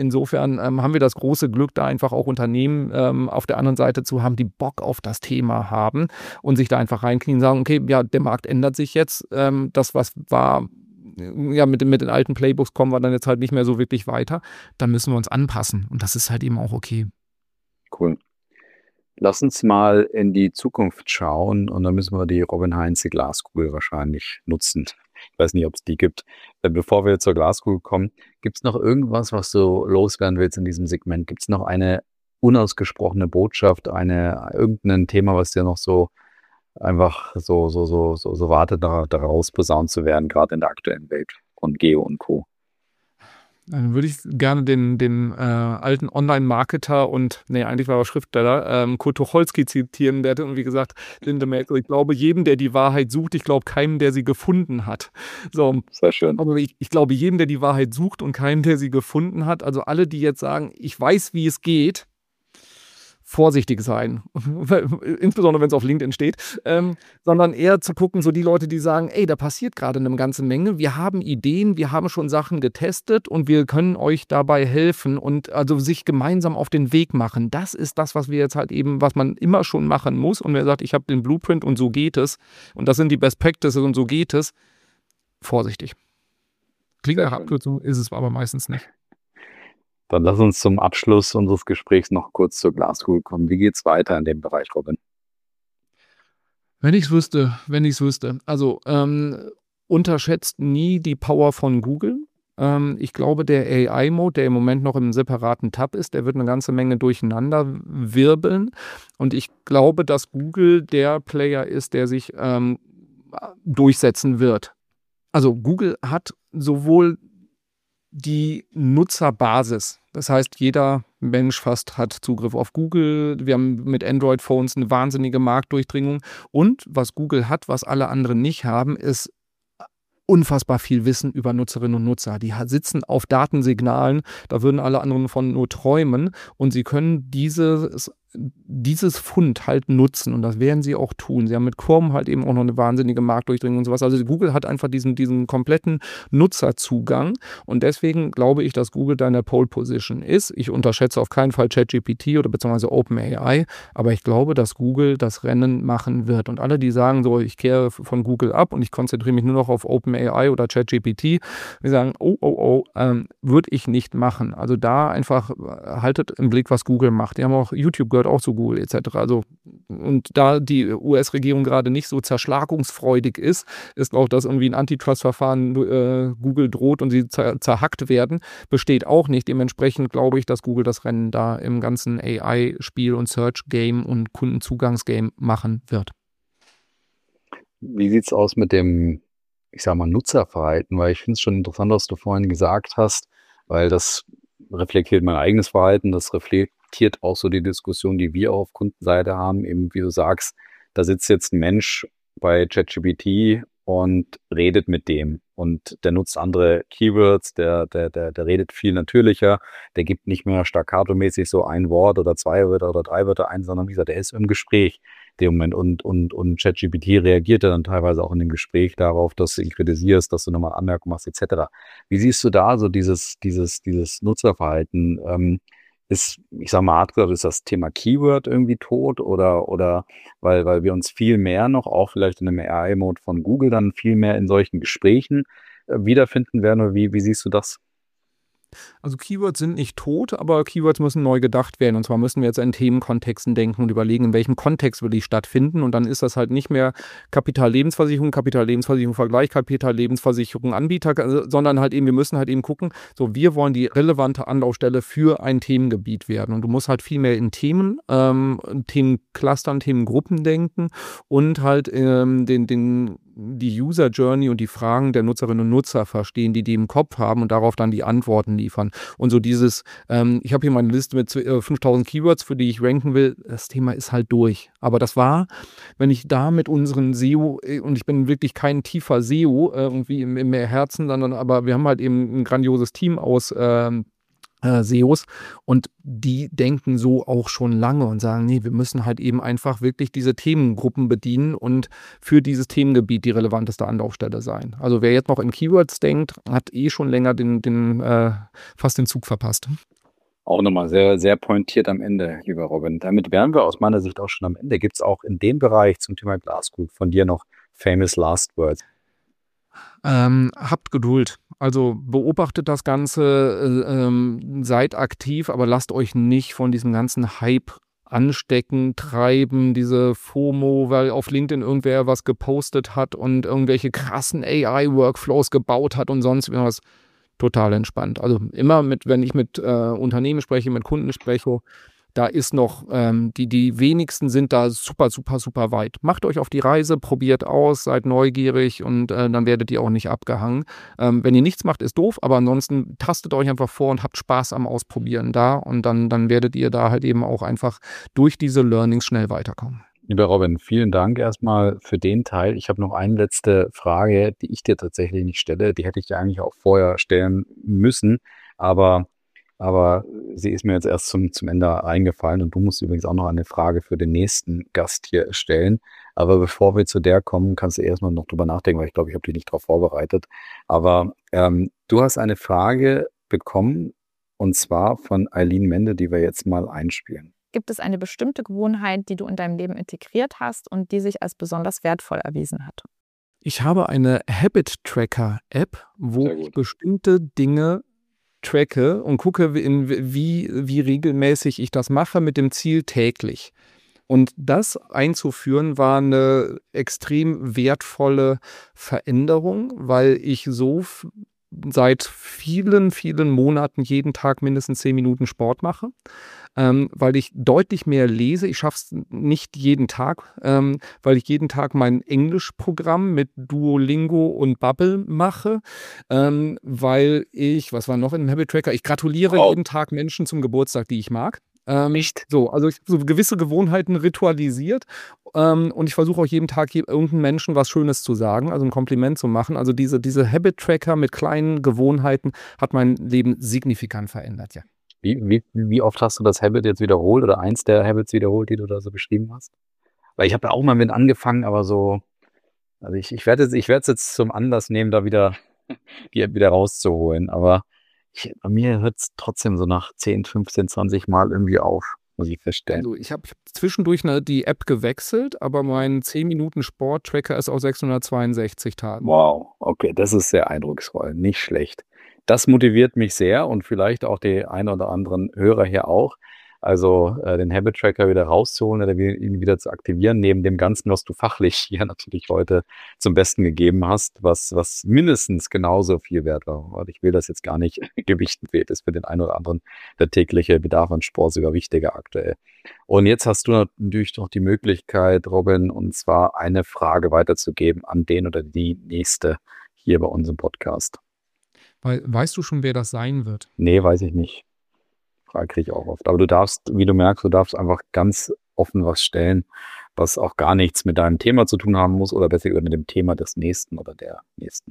insofern ähm, haben wir das große Glück, da einfach auch Unternehmen ähm, auf der anderen Seite zu haben, die Bock auf das Thema haben und sich da einfach reinknien und sagen, okay, ja, der Markt ändert sich jetzt. Ähm, das, was war, ja, mit, mit den alten Playbooks kommen wir dann jetzt halt nicht mehr so wirklich weiter. Dann müssen wir uns anpassen. Und das ist halt eben auch okay. Cool. Lass uns mal in die Zukunft schauen und dann müssen wir die Robin-Heinze Glaskugel wahrscheinlich nutzen. Ich weiß nicht, ob es die gibt. Äh, Bevor wir zur Glaskugel kommen, gibt es noch irgendwas, was du loswerden willst in diesem Segment? Gibt es noch eine unausgesprochene Botschaft, eine, irgendein Thema, was dir noch so einfach so, so, so, so, so wartet, da, daraus posaunt zu werden, gerade in der aktuellen Welt von Geo und Co.? Dann würde ich gerne den, den äh, alten Online-Marketer und, nee, eigentlich war er Schriftsteller, ähm, Kurt Tucholsky zitieren. Der hat irgendwie gesagt, Linde Merkel, ich glaube jedem, der die Wahrheit sucht, ich glaube keinem, der sie gefunden hat. So, sehr schön. Aber ich, ich glaube jedem, der die Wahrheit sucht und keinem, der sie gefunden hat. Also alle, die jetzt sagen, ich weiß, wie es geht, vorsichtig sein, insbesondere wenn es auf LinkedIn steht, ähm, sondern eher zu gucken, so die Leute, die sagen, ey, da passiert gerade eine ganze Menge, wir haben Ideen, wir haben schon Sachen getestet und wir können euch dabei helfen und also sich gemeinsam auf den Weg machen. Das ist das, was wir jetzt halt eben, was man immer schon machen muss und wer sagt, ich habe den Blueprint und so geht es und das sind die Best Practices und so geht es, vorsichtig. Klingt nach Abkürzung, ist es aber meistens nicht. Dann lass uns zum Abschluss unseres Gesprächs noch kurz zur Glaskugel kommen. Wie geht's weiter in dem Bereich, Robin? Wenn ich es wüsste, wenn ich es wüsste. Also ähm, unterschätzt nie die Power von Google. Ähm, ich glaube, der A I-Mode, der im Moment noch im separaten Tab ist, der wird eine ganze Menge durcheinander wirbeln. Und ich glaube, dass Google der Player ist, der sich ähm, durchsetzen wird. Also Google hat sowohl die Nutzerbasis. Das heißt, jeder Mensch fast hat Zugriff auf Google. Wir haben mit Android-Phones eine wahnsinnige Marktdurchdringung. Und was Google hat, was alle anderen nicht haben, ist unfassbar viel Wissen über Nutzerinnen und Nutzer. Die sitzen auf Datensignalen, da würden alle anderen von nur träumen. Und sie können dieses dieses Fund halt nutzen und das werden sie auch tun. Sie haben mit Chrome halt eben auch noch eine wahnsinnige Marktdurchdringung und sowas. Also Google hat einfach diesen, diesen kompletten Nutzerzugang und deswegen glaube ich, dass Google da in der Pole Position ist. Ich unterschätze auf keinen Fall ChatGPT oder beziehungsweise OpenAI, aber ich glaube, dass Google das Rennen machen wird. Und alle, die sagen so, ich kehre von Google ab und ich konzentriere mich nur noch auf OpenAI oder ChatGPT, die sagen, oh, oh, oh, ähm, würde ich nicht machen. Also da einfach haltet im Blick, was Google macht. Die haben auch YouTube gehört auch zu Google et cetera. Also, und da die U S-Regierung gerade nicht so zerschlagungsfreudig ist, ist auch, dass irgendwie ein Antitrust-Verfahren äh, Google droht und sie zer zerhackt werden, besteht auch nicht. Dementsprechend glaube ich, dass Google das Rennen da im ganzen A I-Spiel und Search-Game und Kundenzugangsgame machen wird. Wie sieht es aus mit dem, ich sag mal, Nutzerverhalten? Weil ich finde es schon interessant, was du vorhin gesagt hast, weil das reflektiert mein eigenes Verhalten, das reflektiert auch so die Diskussion, die wir auf Kundenseite haben, eben wie du sagst, da sitzt jetzt ein Mensch bei ChatGPT und redet mit dem und der nutzt andere Keywords, der, der, der, der redet viel natürlicher, der gibt nicht mehr staccato-mäßig so ein Wort oder zwei Wörter oder drei Wörter ein, sondern wie gesagt, der ist im Gespräch in dem Moment und, und, und ChatGPT reagiert dann teilweise auch in dem Gespräch darauf, dass du ihn kritisierst, dass du nochmal Anmerkungen machst et cetera. Wie siehst du da so dieses, dieses, dieses Nutzerverhalten? Ähm, Ist, ich sag mal, hart gesagt, ist das Thema Keyword irgendwie tot oder, oder weil, weil wir uns viel mehr noch, auch vielleicht in dem A I-Mode von Google, dann viel mehr in solchen Gesprächen äh, wiederfinden werden? Oder wie, wie siehst du das? Also Keywords sind nicht tot, aber Keywords müssen neu gedacht werden. Und zwar müssen wir jetzt in Themenkontexten denken und überlegen, in welchem Kontext will ich stattfinden. Und dann ist das halt nicht mehr Kapital-Lebensversicherung, Kapital-Lebensversicherung, Vergleich, Kapital-Lebensversicherung, Anbieter, sondern halt eben, wir müssen halt eben gucken, so wir wollen die relevante Anlaufstelle für ein Themengebiet werden. Und du musst halt viel mehr in Themen, ähm, Themenclustern, Themengruppen denken und halt ähm, den, den die User Journey und die Fragen der Nutzerinnen und Nutzer verstehen, die die im Kopf haben und darauf dann die Antworten liefern. Und so dieses, ähm, ich habe hier meine Liste mit äh, fünftausend Keywords, für die ich ranken will, das Thema ist halt durch. Aber das war, wenn ich da mit unseren S E O, und ich bin wirklich kein tiefer S E O äh, irgendwie im, im Herzen, sondern aber wir haben halt eben ein grandioses Team aus ähm, S E Os und die denken so auch schon lange und sagen, nee, wir müssen halt eben einfach wirklich diese Themengruppen bedienen und für dieses Themengebiet die relevanteste Anlaufstelle sein. Also wer jetzt noch in Keywords denkt, hat eh schon länger den, den, äh, fast den Zug verpasst. Auch nochmal sehr, sehr pointiert am Ende, lieber Robin. Damit wären wir aus meiner Sicht auch schon am Ende. Gibt es auch in dem Bereich zum Thema Glaskugel von dir noch famous last words? Ähm, habt Geduld. Also beobachtet das Ganze, äh, ähm, seid aktiv, aber lasst euch nicht von diesem ganzen Hype anstecken, treiben, diese FOMO, weil auf LinkedIn irgendwer was gepostet hat und irgendwelche krassen A I-Workflows gebaut hat und sonst irgendwas. Total entspannt. Also immer mit, wenn ich mit äh, Unternehmen spreche, mit Kunden spreche, da ist noch, ähm, die, die wenigsten sind da super, super, super weit. Macht euch auf die Reise, probiert aus, seid neugierig und äh, dann werdet ihr auch nicht abgehangen. Ähm, wenn ihr nichts macht, ist doof, aber ansonsten tastet euch einfach vor und habt Spaß am Ausprobieren da und dann, dann werdet ihr da halt eben auch einfach durch diese Learnings schnell weiterkommen. Lieber Robin, vielen Dank erstmal für den Teil. Ich habe noch eine letzte Frage, die ich dir tatsächlich nicht stelle. Die hätte ich dir eigentlich auch vorher stellen müssen, aber, aber sie ist mir jetzt erst zum, zum Ende eingefallen und du musst übrigens auch noch eine Frage für den nächsten Gast hier stellen. Aber bevor wir zu der kommen, kannst du erstmal noch drüber nachdenken, weil ich glaube, ich habe dich nicht darauf vorbereitet. Aber ähm, du hast eine Frage bekommen und zwar von Eileen Mende, die wir jetzt mal einspielen. Gibt es eine bestimmte Gewohnheit, die du in deinem Leben integriert hast und die sich als besonders wertvoll erwiesen hat? Ich habe eine Habit-Tracker-App, wo ich bestimmte Dinge tracke und gucke, in, wie, wie regelmäßig ich das mache, mit dem Ziel täglich. Und das einzuführen war eine extrem wertvolle Veränderung, weil ich so f- seit vielen, vielen Monaten jeden Tag mindestens zehn Minuten Sport mache. Ähm, weil ich deutlich mehr lese. Ich schaffe es nicht jeden Tag, ähm, weil ich jeden Tag mein Englischprogramm mit Duolingo und Babbel mache, ähm, weil ich, was war noch in dem Habit Tracker? Ich gratuliere Oh. jeden Tag Menschen zum Geburtstag, die ich mag. Ähm, Nicht? So, also ich habe so gewisse Gewohnheiten ritualisiert ähm, und ich versuche auch jeden Tag je- irgendeinem Menschen was Schönes zu sagen, also ein Kompliment zu machen. Also diese, diese Habit Tracker mit kleinen Gewohnheiten hat mein Leben signifikant verändert, ja. Wie, wie, wie oft hast du das Habit jetzt wiederholt oder eins der Habits wiederholt, die du da so beschrieben hast? Weil ich habe ja auch mal mit angefangen, aber so, also ich, ich werde es ich werde es jetzt zum Anlass nehmen, da wieder, die App wieder rauszuholen. Aber ich, bei mir hört es trotzdem so nach zehn, fünfzehn, zwanzig Mal irgendwie auf, muss ich feststellen. Also ich habe zwischendurch ne, die App gewechselt, aber mein zehn Minuten Sport-Tracker ist auf sechshundertzweiundsechzig Tagen. Wow, okay, das ist sehr eindrucksvoll, nicht schlecht. Das motiviert mich sehr und vielleicht auch die ein oder anderen Hörer hier auch. Also äh, den Habit Tracker wieder rauszuholen oder wie- ihn wieder zu aktivieren, neben dem Ganzen, was du fachlich hier natürlich heute zum Besten gegeben hast, was, was mindestens genauso viel wert war. Und ich will das jetzt gar nicht gewichten, wird ist für den einen oder anderen der tägliche Bedarf an Sport sogar wichtiger aktuell. Und jetzt hast du natürlich noch die Möglichkeit, Robin, und zwar eine Frage weiterzugeben an den oder die nächste hier bei unserem Podcast. Weil, weißt du schon, wer das sein wird? Nee, weiß ich nicht. Frage kriege ich auch oft. Aber du darfst, wie du merkst, du darfst einfach ganz offen was stellen, was auch gar nichts mit deinem Thema zu tun haben muss oder besser gesagt mit dem Thema des Nächsten oder der Nächsten.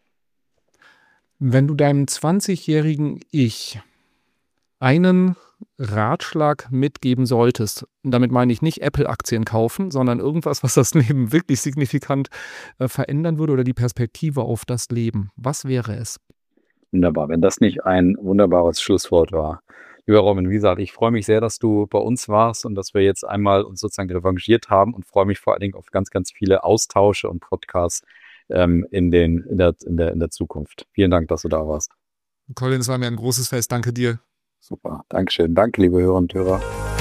Wenn du deinem zwanzigjährigen Ich einen Ratschlag mitgeben solltest, und damit meine ich nicht Apple-Aktien kaufen, sondern irgendwas, was das Leben wirklich signifikant äh, verändern würde oder die Perspektive auf das Leben, was wäre es? Wunderbar, wenn das nicht ein wunderbares Schlusswort war. Lieber Robin, wie gesagt, ich freue mich sehr, dass du bei uns warst und dass wir jetzt einmal uns sozusagen revanchiert haben und freue mich vor allen Dingen auf ganz, ganz viele Austausche und Podcasts ähm, in, den, in, der, in, der, in der Zukunft. Vielen Dank, dass du da warst. Colin, es war mir ein großes Fest. Danke dir. Super, Dankeschön. Danke, liebe Hörer und Hörer.